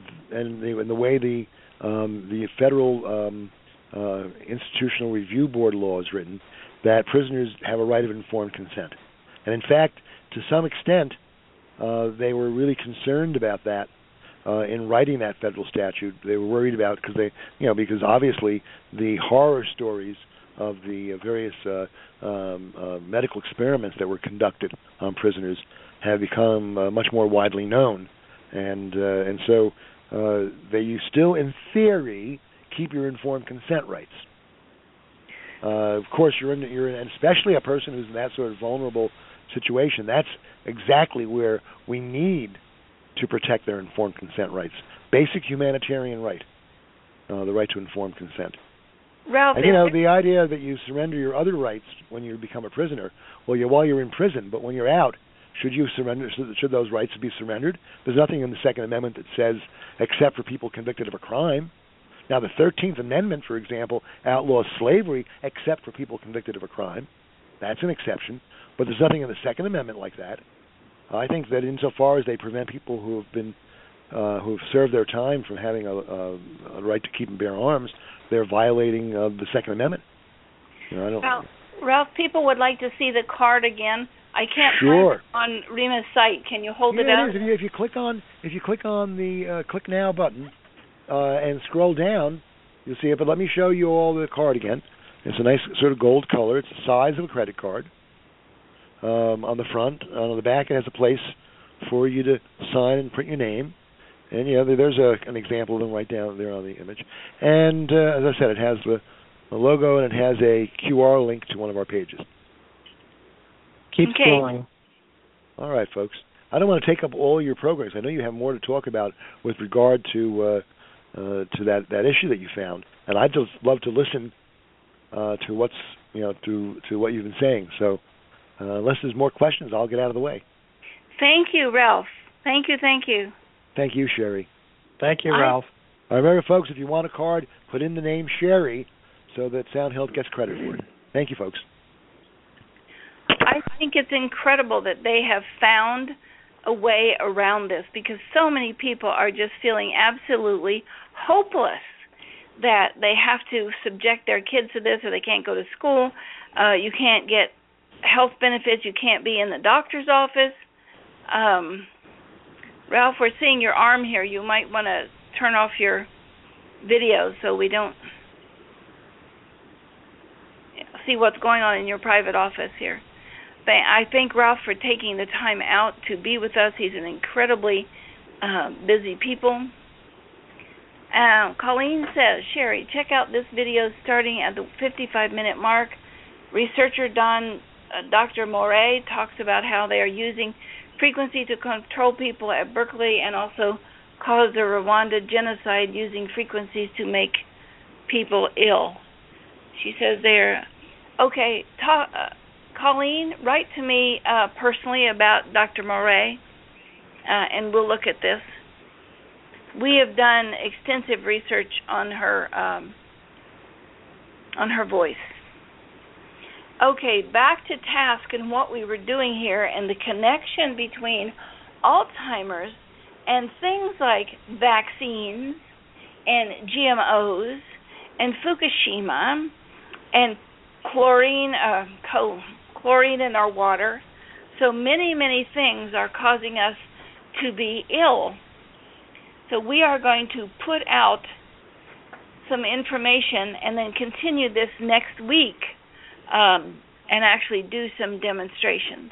and the, and the way the um, the federal um, uh, institutional review board law is written, that prisoners have a right of informed consent. And in fact, to some extent, uh, they were really concerned about that uh, in writing that federal statute. They were worried about because they, you know, because obviously the horror stories of the various uh, um, uh, medical experiments that were conducted on prisoners have become uh, much more widely known, and uh, and so uh, they you still, in theory, keep your informed consent rights. Uh, of course, you're in, you're in, and especially a person who's in that sort of vulnerable situation. That's exactly where we need to protect their informed consent rights. Basic humanitarian right, uh, the right to informed consent. Ralph, and, you know, the idea that you surrender your other rights when you become a prisoner, well, you while you're in prison, but when you're out, should you surrender? Should those rights be surrendered? There's nothing in the Second Amendment that says, except for people convicted of a crime. Now, the thirteenth Amendment, for example, outlaws slavery except for people convicted of a crime. That's an exception. But there's nothing in the Second Amendment like that. I think that insofar as they prevent people who have been, uh, who have served their time from having a, a, a right to keep and bear arms, they're violating uh, the Second Amendment. You know, I don't. Ralph, Ralph, people would like to see the card again. I can't Sure. find it on Rima's site. Can you hold yeah, it up? It is. If you, if you click on if you click on the uh, click now button uh, and scroll down, you'll see it. But let me show you all the card again. It's a nice sort of gold color. It's the size of a credit card. Um, on the front, on the back, it has a place for you to sign and print your name. And yeah, there's a, an example of them right down there on the image. And uh, as I said, it has the, the logo and it has a Q R link to one of our pages. Keep Okay. scrolling. All right, folks. I don't want to take up all your programs. I know you have more to talk about with regard to uh, uh, to that, that issue that you found, and I'd just love to listen uh, to what's you know to to what you've been saying. So, uh, unless there's more questions, I'll get out of the way. Thank you, Ralph. Thank you, thank you. Thank you, Sherry. Thank you, I- Ralph. Uh, remember, folks, if you want a card, put in the name Sherry so that Sound Health gets credit for it. Thank you, folks. I think it's incredible that they have found a way around this, because so many people are just feeling absolutely hopeless that they have to subject their kids to this, or they can't go to school. Uh, you can't get health benefits. You can't be in the doctor's office. Um, Ralph, we're seeing your arm here. You might want to turn off your video so we don't see what's going on in your private office here. I thank Ralph for taking the time out to be with us. He's an incredibly uh, busy people. Uh, Colleen says, Sherry, check out this video starting at the fifty-five minute mark. Researcher Don, uh, Doctor Moret talks about how they are using frequency to control people at Berkeley and also cause the Rwanda genocide using frequencies to make people ill. She says there, okay, talk... Uh, Colleen, write to me uh, personally about Doctor Moret, uh, and we'll look at this. We have done extensive research on her um, on her voice. Okay, back to task and what we were doing here, and the connection between Alzheimer's and things like vaccines and G M Os and Fukushima and chlorine, uh, co- chlorine in our water. So many, many things are causing us to be ill. So we are going to put out some information and then continue this next week um, and actually do some demonstrations.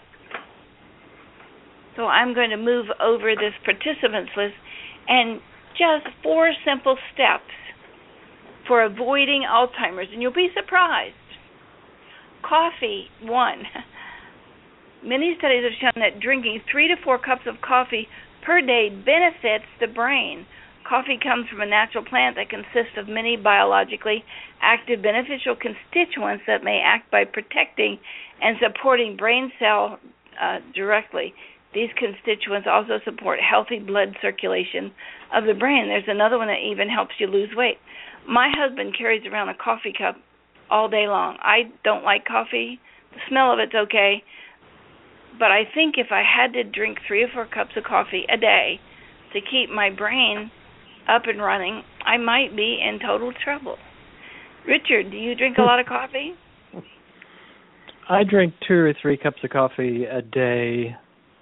So I'm going to move over this participants list and just four simple steps for avoiding Alzheimer's, and you'll be surprised. Coffee, one. Many studies have shown that drinking three to four cups of coffee per day benefits the brain. Coffee comes from a natural plant that consists of many biologically active beneficial constituents that may act by protecting and supporting brain cell uh, directly. These constituents also support healthy blood circulation of the brain. There's another one that even helps you lose weight. My husband carries around a coffee cup all day long. I don't like coffee. The smell of it's okay. But I think if I had to drink three or four cups of coffee a day to keep my brain up and running, I might be in total trouble. Richard, do you drink a lot of coffee? I drink two or three cups of coffee a day.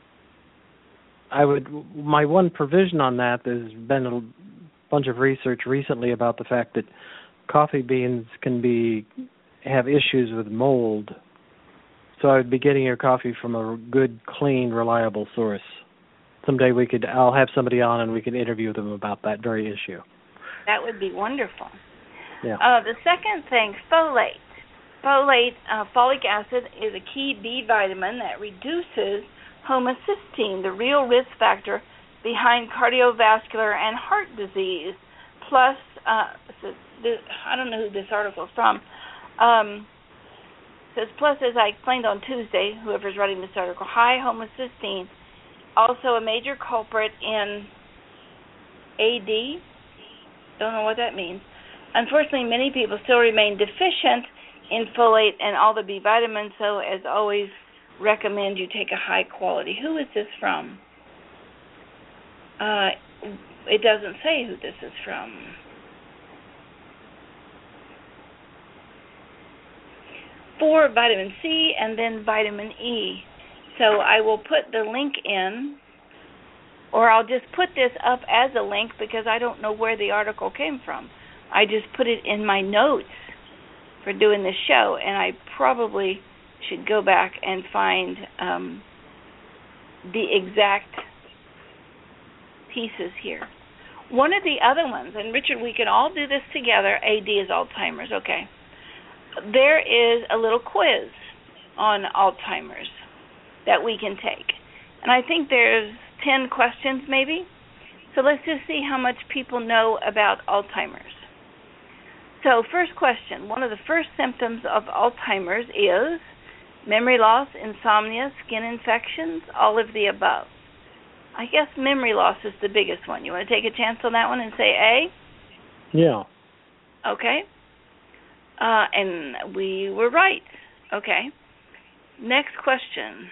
I would. My one provision on that, there's been a bunch of research recently about the fact that coffee beans can be have issues with mold. So I would be getting your coffee from a good, clean, reliable source. Someday we could. I'll have somebody on and we can interview them about that very issue. That would be wonderful. Yeah. Uh, the second thing, folate. Folate, uh, folic acid, is a key B vitamin that reduces homocysteine, the real risk factor behind cardiovascular and heart disease. Plus, uh, so this, I don't know who this article is from. Um, says, plus, as I explained on Tuesday, whoever's writing this article, high homocysteine, also a major culprit in A D. Don't know what that means. Unfortunately, many people still remain deficient in folate and all the B vitamins, so as always, recommend you take a high quality. Who is this from? Uh, it doesn't say who this is from. before vitamin C and then vitamin E. So I will put the link in, or I'll just put this up as a link because I don't know where the article came from. I just put it in my notes for doing this show, and I probably should go back and find um, the exact pieces here. One of the other ones, and Richard, we can all do this together. A D is Alzheimer's, okay. There is a little quiz on Alzheimer's that we can take. And I think there's ten questions maybe. So let's just see how much people know about Alzheimer's. So first question, one of the first symptoms of Alzheimer's is memory loss, insomnia, skin infections, all of the above. I guess memory loss is the biggest one. You want to take a chance on that one and say A? Yeah. Okay. Uh, and we were right. Okay. Next question.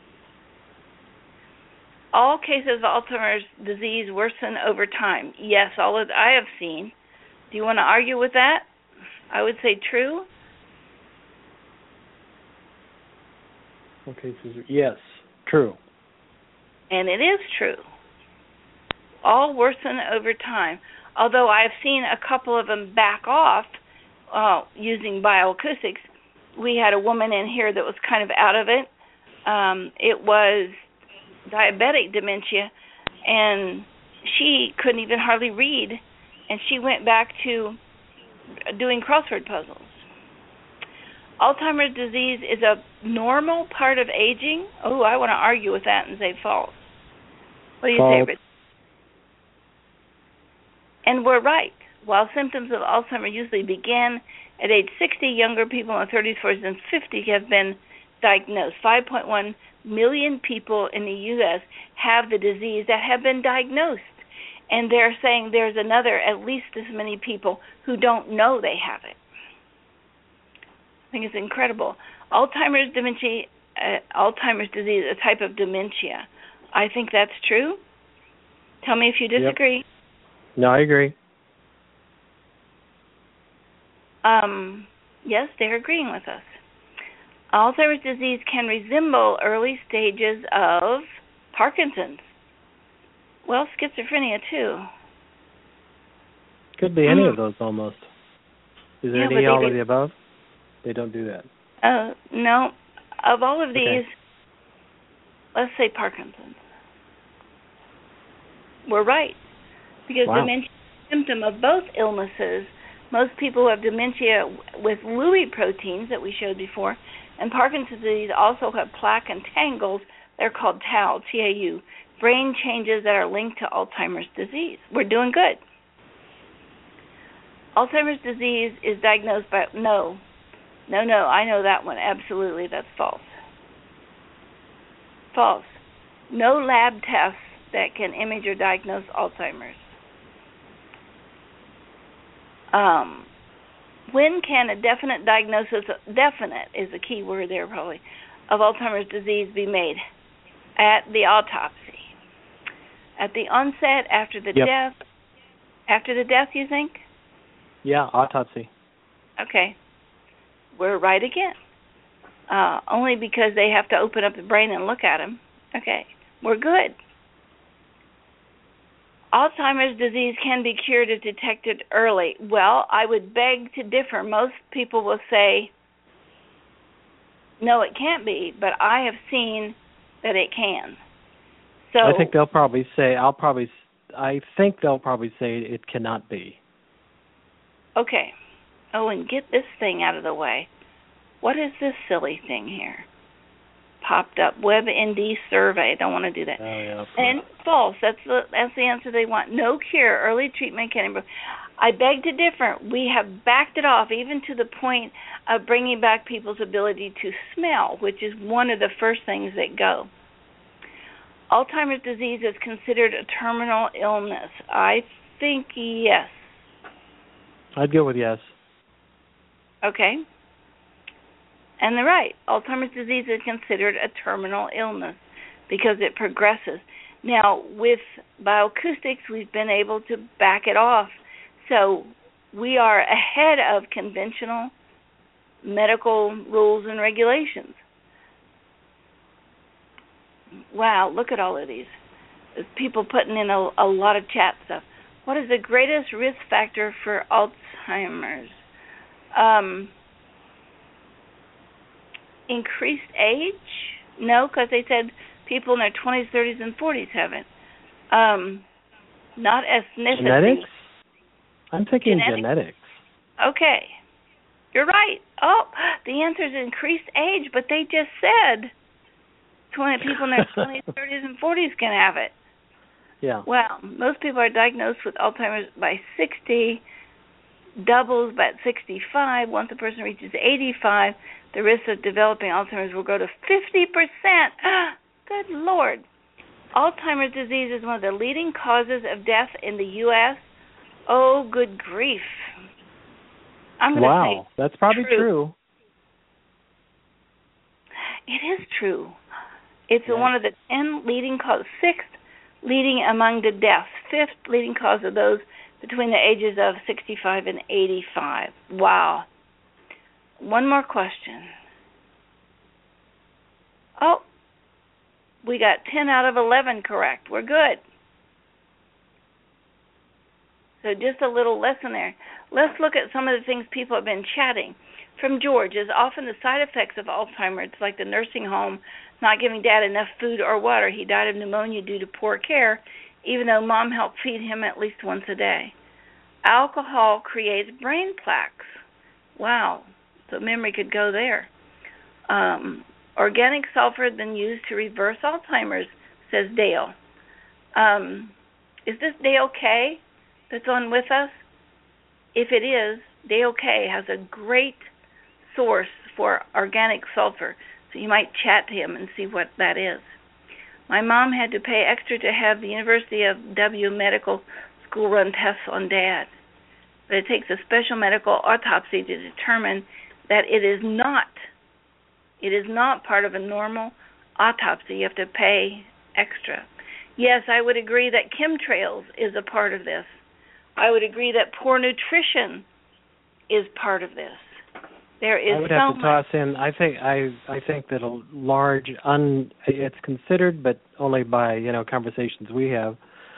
All cases of Alzheimer's disease worsen over time. Yes, all of I have seen. Do you want to argue with that? I would say true. Okay, so yes, true. And it is true. All worsen over time. Although I've seen a couple of them back off uh, using bioacoustics. We had a woman in here that was kind of out of it. Um, it was diabetic dementia, and she couldn't even hardly read, and she went back to doing crossword puzzles. Alzheimer's disease is a normal part of aging. Oh, I want to argue with that and say false. What do you false. say, Rich? And we're right. While symptoms of Alzheimer's usually begin at age sixty, younger people in their thirties, forties, and fifties have been diagnosed. five point one million people in the U S have the disease that have been diagnosed. And they're saying there's another, at least as many people who don't know they have it. I think it's incredible. Alzheimer's dementia, uh, Alzheimer's disease, a type of dementia. I think that's true. Tell me if you disagree. Yep. No, I agree. Um, yes, they're agreeing with us. Alzheimer's disease can resemble early stages of Parkinson's. Well, schizophrenia too. Could be any mm. of those almost. Is there yeah, any all they, of the above? They don't do that. Uh, no. Of all of these, okay. Let's say Parkinson's. We're right. Because wow. dementia is a symptom of both illnesses. Most people who have dementia with Lewy proteins that we showed before, and Parkinson's disease also have plaque and tangles. They're called tau, T A U, brain changes that are linked to Alzheimer's disease. We're doing good. Alzheimer's disease is diagnosed by, no, no, no, I know that one. Absolutely, that's false. False. No lab tests that can image or diagnose Alzheimer's. Um, when can a definite diagnosis, definite is a key word there probably, of Alzheimer's disease be made? At the autopsy. At the onset, after the yep. death? After the death, you think? Yeah, autopsy. Okay. We're right again. Uh, only because they have to open up the brain and look at him. Okay. We're good. Alzheimer's disease can be cured if detected early. Well, I would beg to differ. Most people will say, no, it can't be, but I have seen that it can. So I think they'll probably say, I'll probably, I think they'll probably say it cannot be. Okay. Oh, and get this thing out of the way. What is this silly thing here? Popped up, WebMD survey. Don't want to do that. Oh, yeah, and false. That's the that's the answer they want. No cure. Early treatment can improve. I beg to differ. We have backed it off, even to the point of bringing back people's ability to smell, which is one of the first things that go. Alzheimer's disease is considered a terminal illness. I think yes. I'd go with yes. Okay. And they're right. Alzheimer's disease is considered a terminal illness because it progresses. Now, with bioacoustics, we've been able to back it off. So we are ahead of conventional medical rules and regulations. Wow, look at all of these. There's people putting in a, a lot of chat stuff. What is the greatest risk factor for Alzheimer's? Um, increased age? No, because they said people in their twenties, thirties, and forties have it. Um, not ethnicity. Genetics? I'm thinking genetics. genetics. Okay. You're right. Oh, the answer is increased age, but they just said twenty people in their twenties, thirties, and forties can have it. Yeah. Well, most people are diagnosed with Alzheimer's by sixty, doubles by sixty-five. Once a person reaches eighty-five, the risk of developing Alzheimer's will go to fifty percent. Good Lord. Alzheimer's disease is one of the leading causes of death in the U S Oh, good grief. I'm going to wow, say that's probably true. true. It is true. It's Yes. one of the ten leading causes, sixth leading among the deaths, fifth leading cause of those between the ages of sixty-five and eighty-five. Wow. One more question. Oh, we got ten out of eleven correct. We're good. So just a little lesson there. Let's look at some of the things people have been chatting. From George, is often the side effects of Alzheimer's, like the nursing home, not giving Dad enough food or water. He died of pneumonia due to poor care, even though Mom helped feed him at least once a day. Alcohol creates brain plaques. Wow, so memory could go there. Um, organic sulfur has been used to reverse Alzheimer's, says Dale. Um, is this Dale K that's on with us? If it is, Dale K has a great source for organic sulfur, so you might chat to him and see what that is. My mom had to pay extra to have the University of W medical school run tests on Dad, but it takes a special medical autopsy to determine that it is not, it is not part of a normal autopsy. You have to pay extra. Yes, I would agree that chemtrails is a part of this. I would agree that poor nutrition is part of this. There is I would so have to much. toss in. I think I I think that a large un it's considered, but only by you know conversations we have,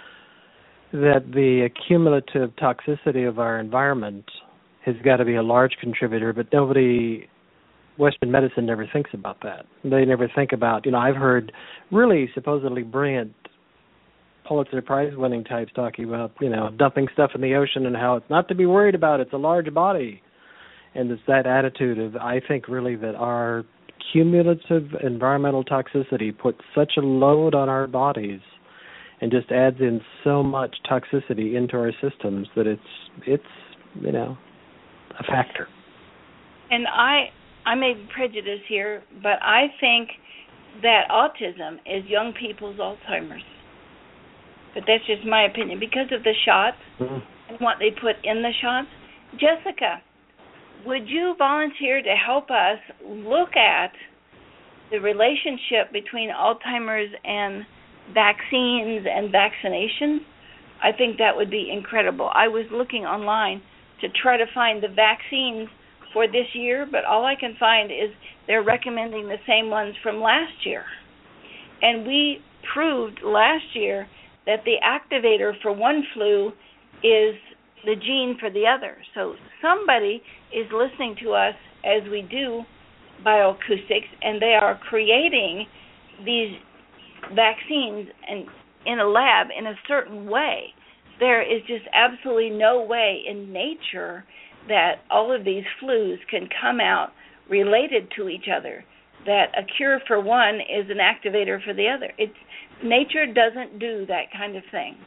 that the cumulative toxicity of our environment has got to be a large contributor. But nobody, Western medicine never thinks about that. They never think about you know I've heard really supposedly brilliant Pulitzer Prize-winning types talking about, you know, dumping stuff in the ocean and how it's not to be worried about. It's a large body. And it's that attitude of, I think, really that our cumulative environmental toxicity puts such a load on our bodies and just adds in so much toxicity into our systems that it's, it's you know, a factor. And I, I may be prejudiced here, but I think that autism is young people's Alzheimer's. But that's just my opinion. Because of the shots mm-hmm. and what they put in the shots. Jessica, would you volunteer to help us look at the relationship between Alzheimer's and vaccines and vaccinations? I think that would be incredible. I was looking online to try to find the vaccines for this year, but all I can find is they're recommending the same ones from last year. And we proved last year that the activator for one flu is the gene for the other. So somebody is listening to us as we do bioacoustics, and they are creating these vaccines and in a lab in a certain way. There is just absolutely no way in nature that all of these flus can come out related to each other, that a cure for one is an activator for the other. It's nature doesn't do that kind of thing.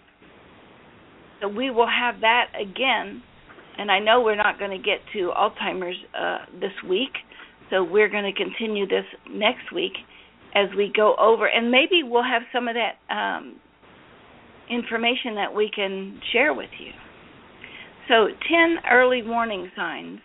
So we will have that again, and I know we're not going to get to Alzheimer's uh, this week, so we're going to continue this next week as we go over, and maybe we'll have some of that um, information that we can share with you. So ten early warning signs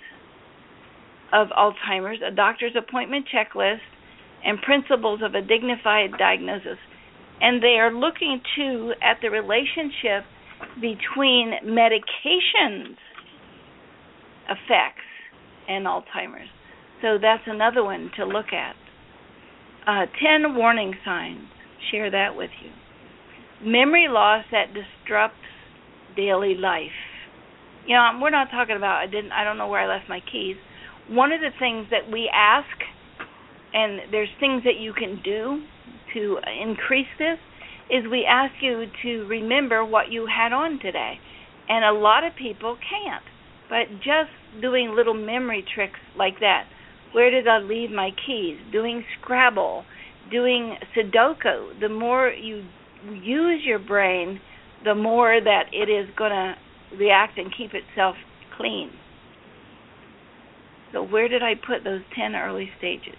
of Alzheimer's, a doctor's appointment checklist, and principles of a dignified diagnosis. And they are looking, too, at the relationship between medications effects and Alzheimer's. So that's another one to look at. Uh, ten warning signs. Share that with you. Memory loss that disrupts daily life. You know, we're not talking about I didn't I don't know where I left my keys. One of the things that we ask, and there's things that you can do to increase this, is we ask you to remember what you had on today. And a lot of people can't. But just doing little memory tricks like that. Where did I leave my keys? Doing Scrabble, doing Sudoku. The more you use your brain, the more that it is going to react and keep itself clean. So where did I put those ten early stages?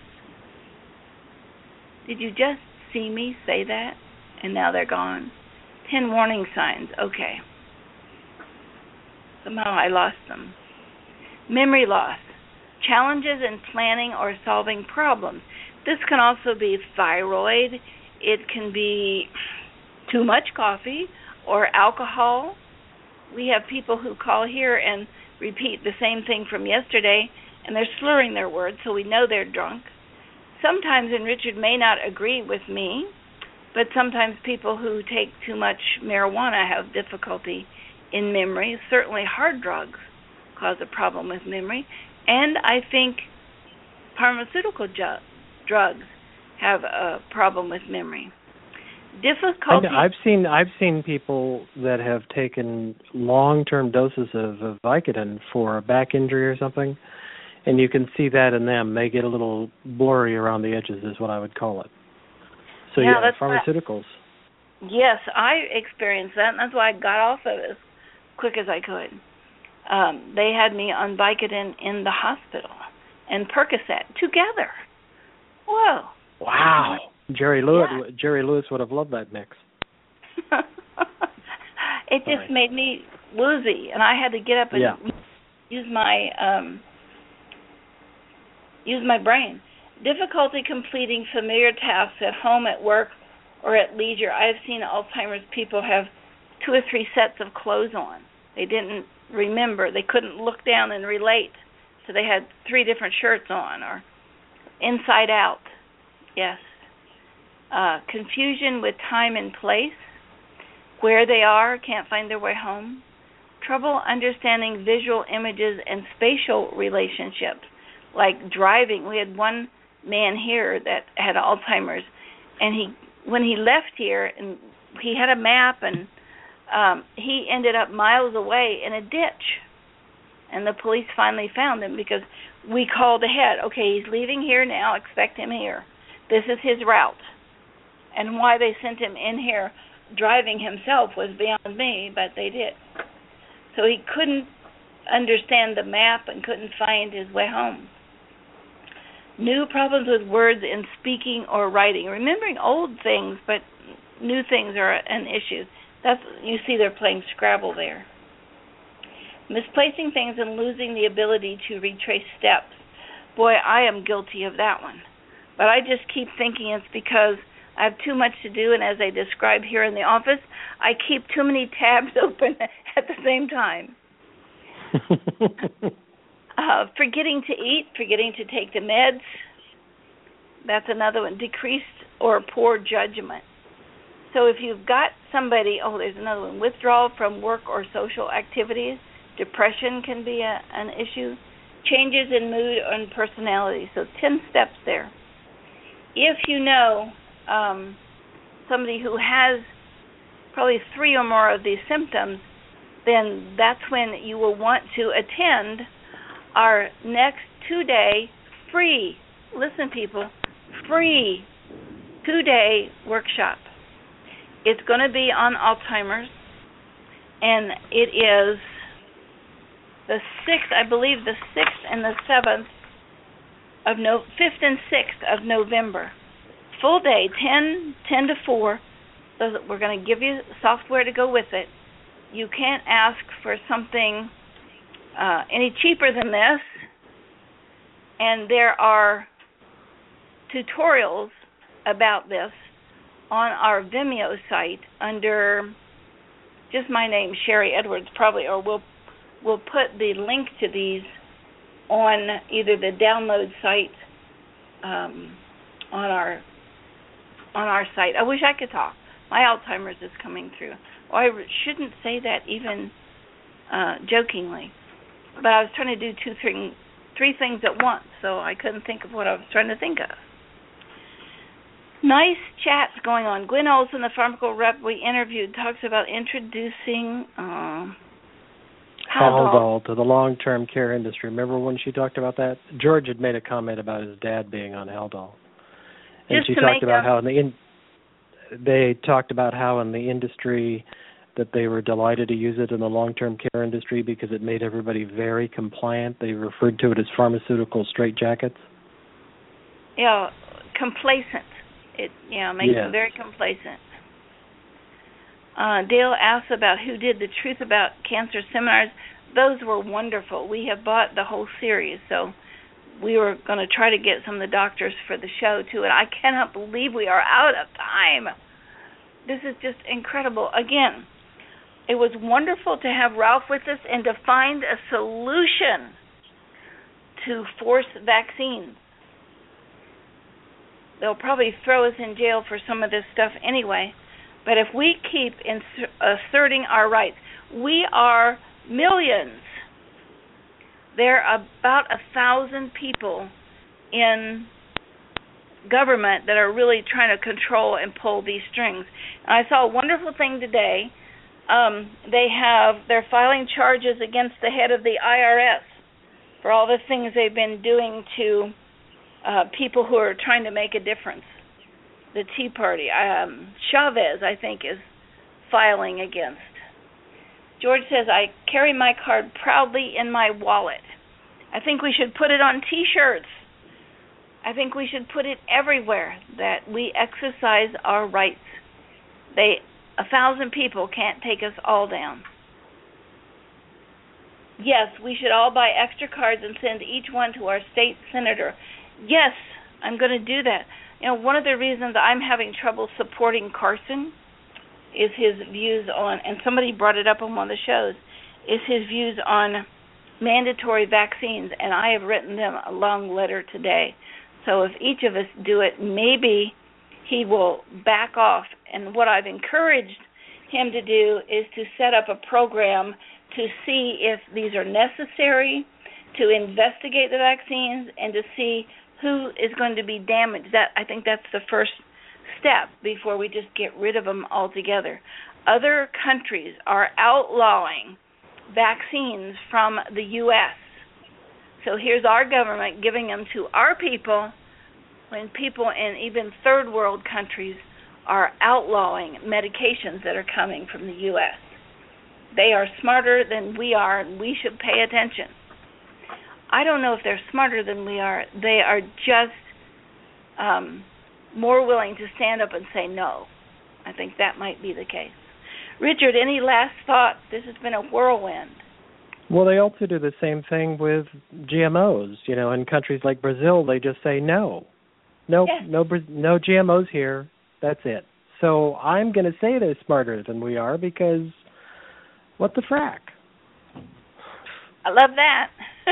Did you just see me say that? And now they're gone. Ten warning signs. Okay. Somehow I lost them. Memory loss. Challenges in planning or solving problems. This can also be thyroid. It can be too much coffee or alcohol. We have people who call here and repeat the same thing from yesterday, and they're slurring their words, so we know they're drunk. Sometimes, and Richard may not agree with me, but sometimes people who take too much marijuana have difficulty in memory. Certainly hard drugs cause a problem with memory. And I think pharmaceutical ju- drugs have a problem with memory. Difficulty. I've seen I've seen people that have taken long-term doses of, of Vicodin for a back injury or something, and you can see that in them. They get a little blurry around the edges, is what I would call it. So yeah, yeah, that's pharmaceuticals. What, yes, I experienced that, and that's why I got off of it as quick as I could. Um, they had me on Vicodin in the hospital and Percocet together. Whoa! Wow. Jerry Lewis, yeah. Jerry Lewis would have loved that mix. It just Sorry. made me woozy, and I had to get up and yeah. use my um, use my brain. Difficulty completing familiar tasks at home, at work, or at leisure. I've seen Alzheimer's people have two or three sets of clothes on. They didn't remember. They couldn't look down and relate, so they had three different shirts on, or inside out. Yes. Uh, confusion with time and place, where they are, can't find their way home. Trouble understanding visual images and spatial relationships, like driving. We had one man here that had Alzheimer's, and he, when he left here, and he had a map, and um, he ended up miles away in a ditch. And the police finally found him because we called ahead. Okay, he's leaving here now. Expect him here. This is his route. And why they sent him in here driving himself was beyond me, but they did. So he couldn't understand the map and couldn't find his way home. New problems with words in speaking or writing. Remembering old things, but new things are an issue. That's, you see they're playing Scrabble there. Misplacing things and losing the ability to retrace steps. Boy, I am guilty of that one. But I just keep thinking it's because I have too much to do, and as I describe here in the office, I keep too many tabs open at the same time. uh, forgetting to eat, forgetting to take the meds. That's another one. Decreased or poor judgment. So if you've got somebody, oh, there's another one. Withdrawal from work or social activities. Depression can be a, an issue. Changes in mood and personality. So ten steps there. If you know um, somebody who has probably three or more of these symptoms, then that's when you will want to attend our next two-day free, listen people, free two-day workshop. It's going to be on Alzheimer's, and it is the sixth, I believe the sixth and the seventh of no, fifth and sixth of November. Full day, ten, ten to four. So we're going to give you software to go with it. You can't ask for something uh, any cheaper than this. And there are tutorials about this on our Vimeo site under just my name, Sherry Edwards, probably, or we'll we'll put the link to these on either the download site um, on our on our site. I wish I could talk. My Alzheimer's is coming through. Well, I shouldn't say that even uh, jokingly, but I was trying to do two, three, three things at once, so I couldn't think of what I was trying to think of. Nice chats going on. Gwen Olson, the pharmaceutical rep we interviewed, talks about introducing uh, Haldol to the long-term care industry. Remember when she talked about that? George had made a comment about his dad being on Haldol, and Just she to talked make about a, how in the in, they talked about how in the industry that they were delighted to use it in the long-term care industry because it made everybody very compliant. They referred to it as pharmaceutical straitjackets. Yeah, complacent. It you know makes yes. them very complacent. Uh, Dale asks about who did the Truth About Cancer seminars. Those were wonderful. We have bought the whole series, so we were going to try to get some of the doctors for the show too. And I cannot believe we are out of time. This is just incredible. Again, it was wonderful to have Ralph with us and to find a solution to force vaccines. They'll probably throw us in jail for some of this stuff anyway. But if we keep ins- asserting our rights, we are millions. There are about a thousand people in government that are really trying to control and pull these strings. And I saw a wonderful thing today. Um, they have they're filing charges against the head of the I R S for all the things they've been doing to uh, people who are trying to make a difference. The Tea Party, um, Chavez, I think, is filing against. George says, I carry my card proudly in my wallet. I think we should put it on T-shirts. I think we should put it everywhere, that we exercise our rights. They, a thousand people can't take us all down. Yes, we should all buy extra cards and send each one to our state senator. Yes, I'm going to do that. You know, one of the reasons I'm having trouble supporting Carson is his views on, and somebody brought it up on one of the shows, is his views on mandatory vaccines, and I have written them a long letter today. So if each of us do it, maybe he will back off. And what I've encouraged him to do is to set up a program to see if these are necessary, to investigate the vaccines, and to see who is going to be damaged. That I think that's the first step before we just get rid of them altogether. Other countries are outlawing vaccines from the U S So here's our government giving them to our people when people in even third world countries are outlawing medications that are coming from the U S They are smarter than we are, and we should pay attention. I don't know if they're smarter than we are. They are just um, more willing to stand up and say no. I think that might be the case. Richard, any last thought? This has been a whirlwind. Well, they also do the same thing with G M Os. You know, in countries like Brazil, they just say no. No, yes. no, no G M Os here. That's it. So I'm going to say they're smarter than we are because what the frack? I love that.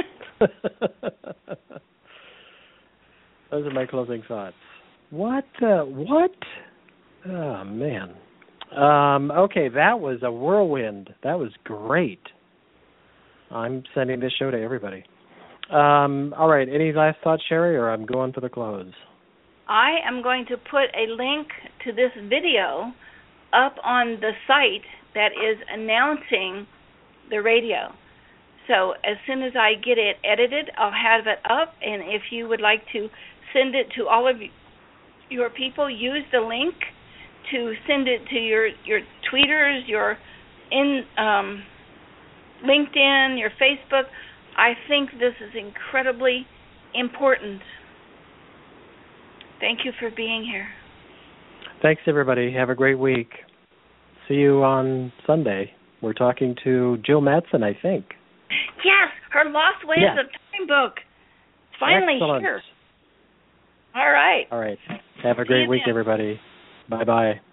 Those are my closing thoughts. What? Uh, what? Oh, man. Um, okay, that was a whirlwind. That was great. I'm sending this show to everybody. Um, all right, any last thoughts, Sherry, or I'm going for the close? I am going to put a link to this video up on the site that is announcing the radio. So as soon as I get it edited, I'll have it up, and if you would like to send it to all of your people, use the link to send it to your, your tweeters, your in um, LinkedIn, your Facebook. I think this is incredibly important. Thank you for being here. Thanks, everybody. Have a great week. See you on Sunday. We're talking to Jill Mattson, I think. Yes, her Lost Ways yeah. of Time book. It's finally Excellent. here. All right. All right. Have a great week, then. everybody. Bye-bye.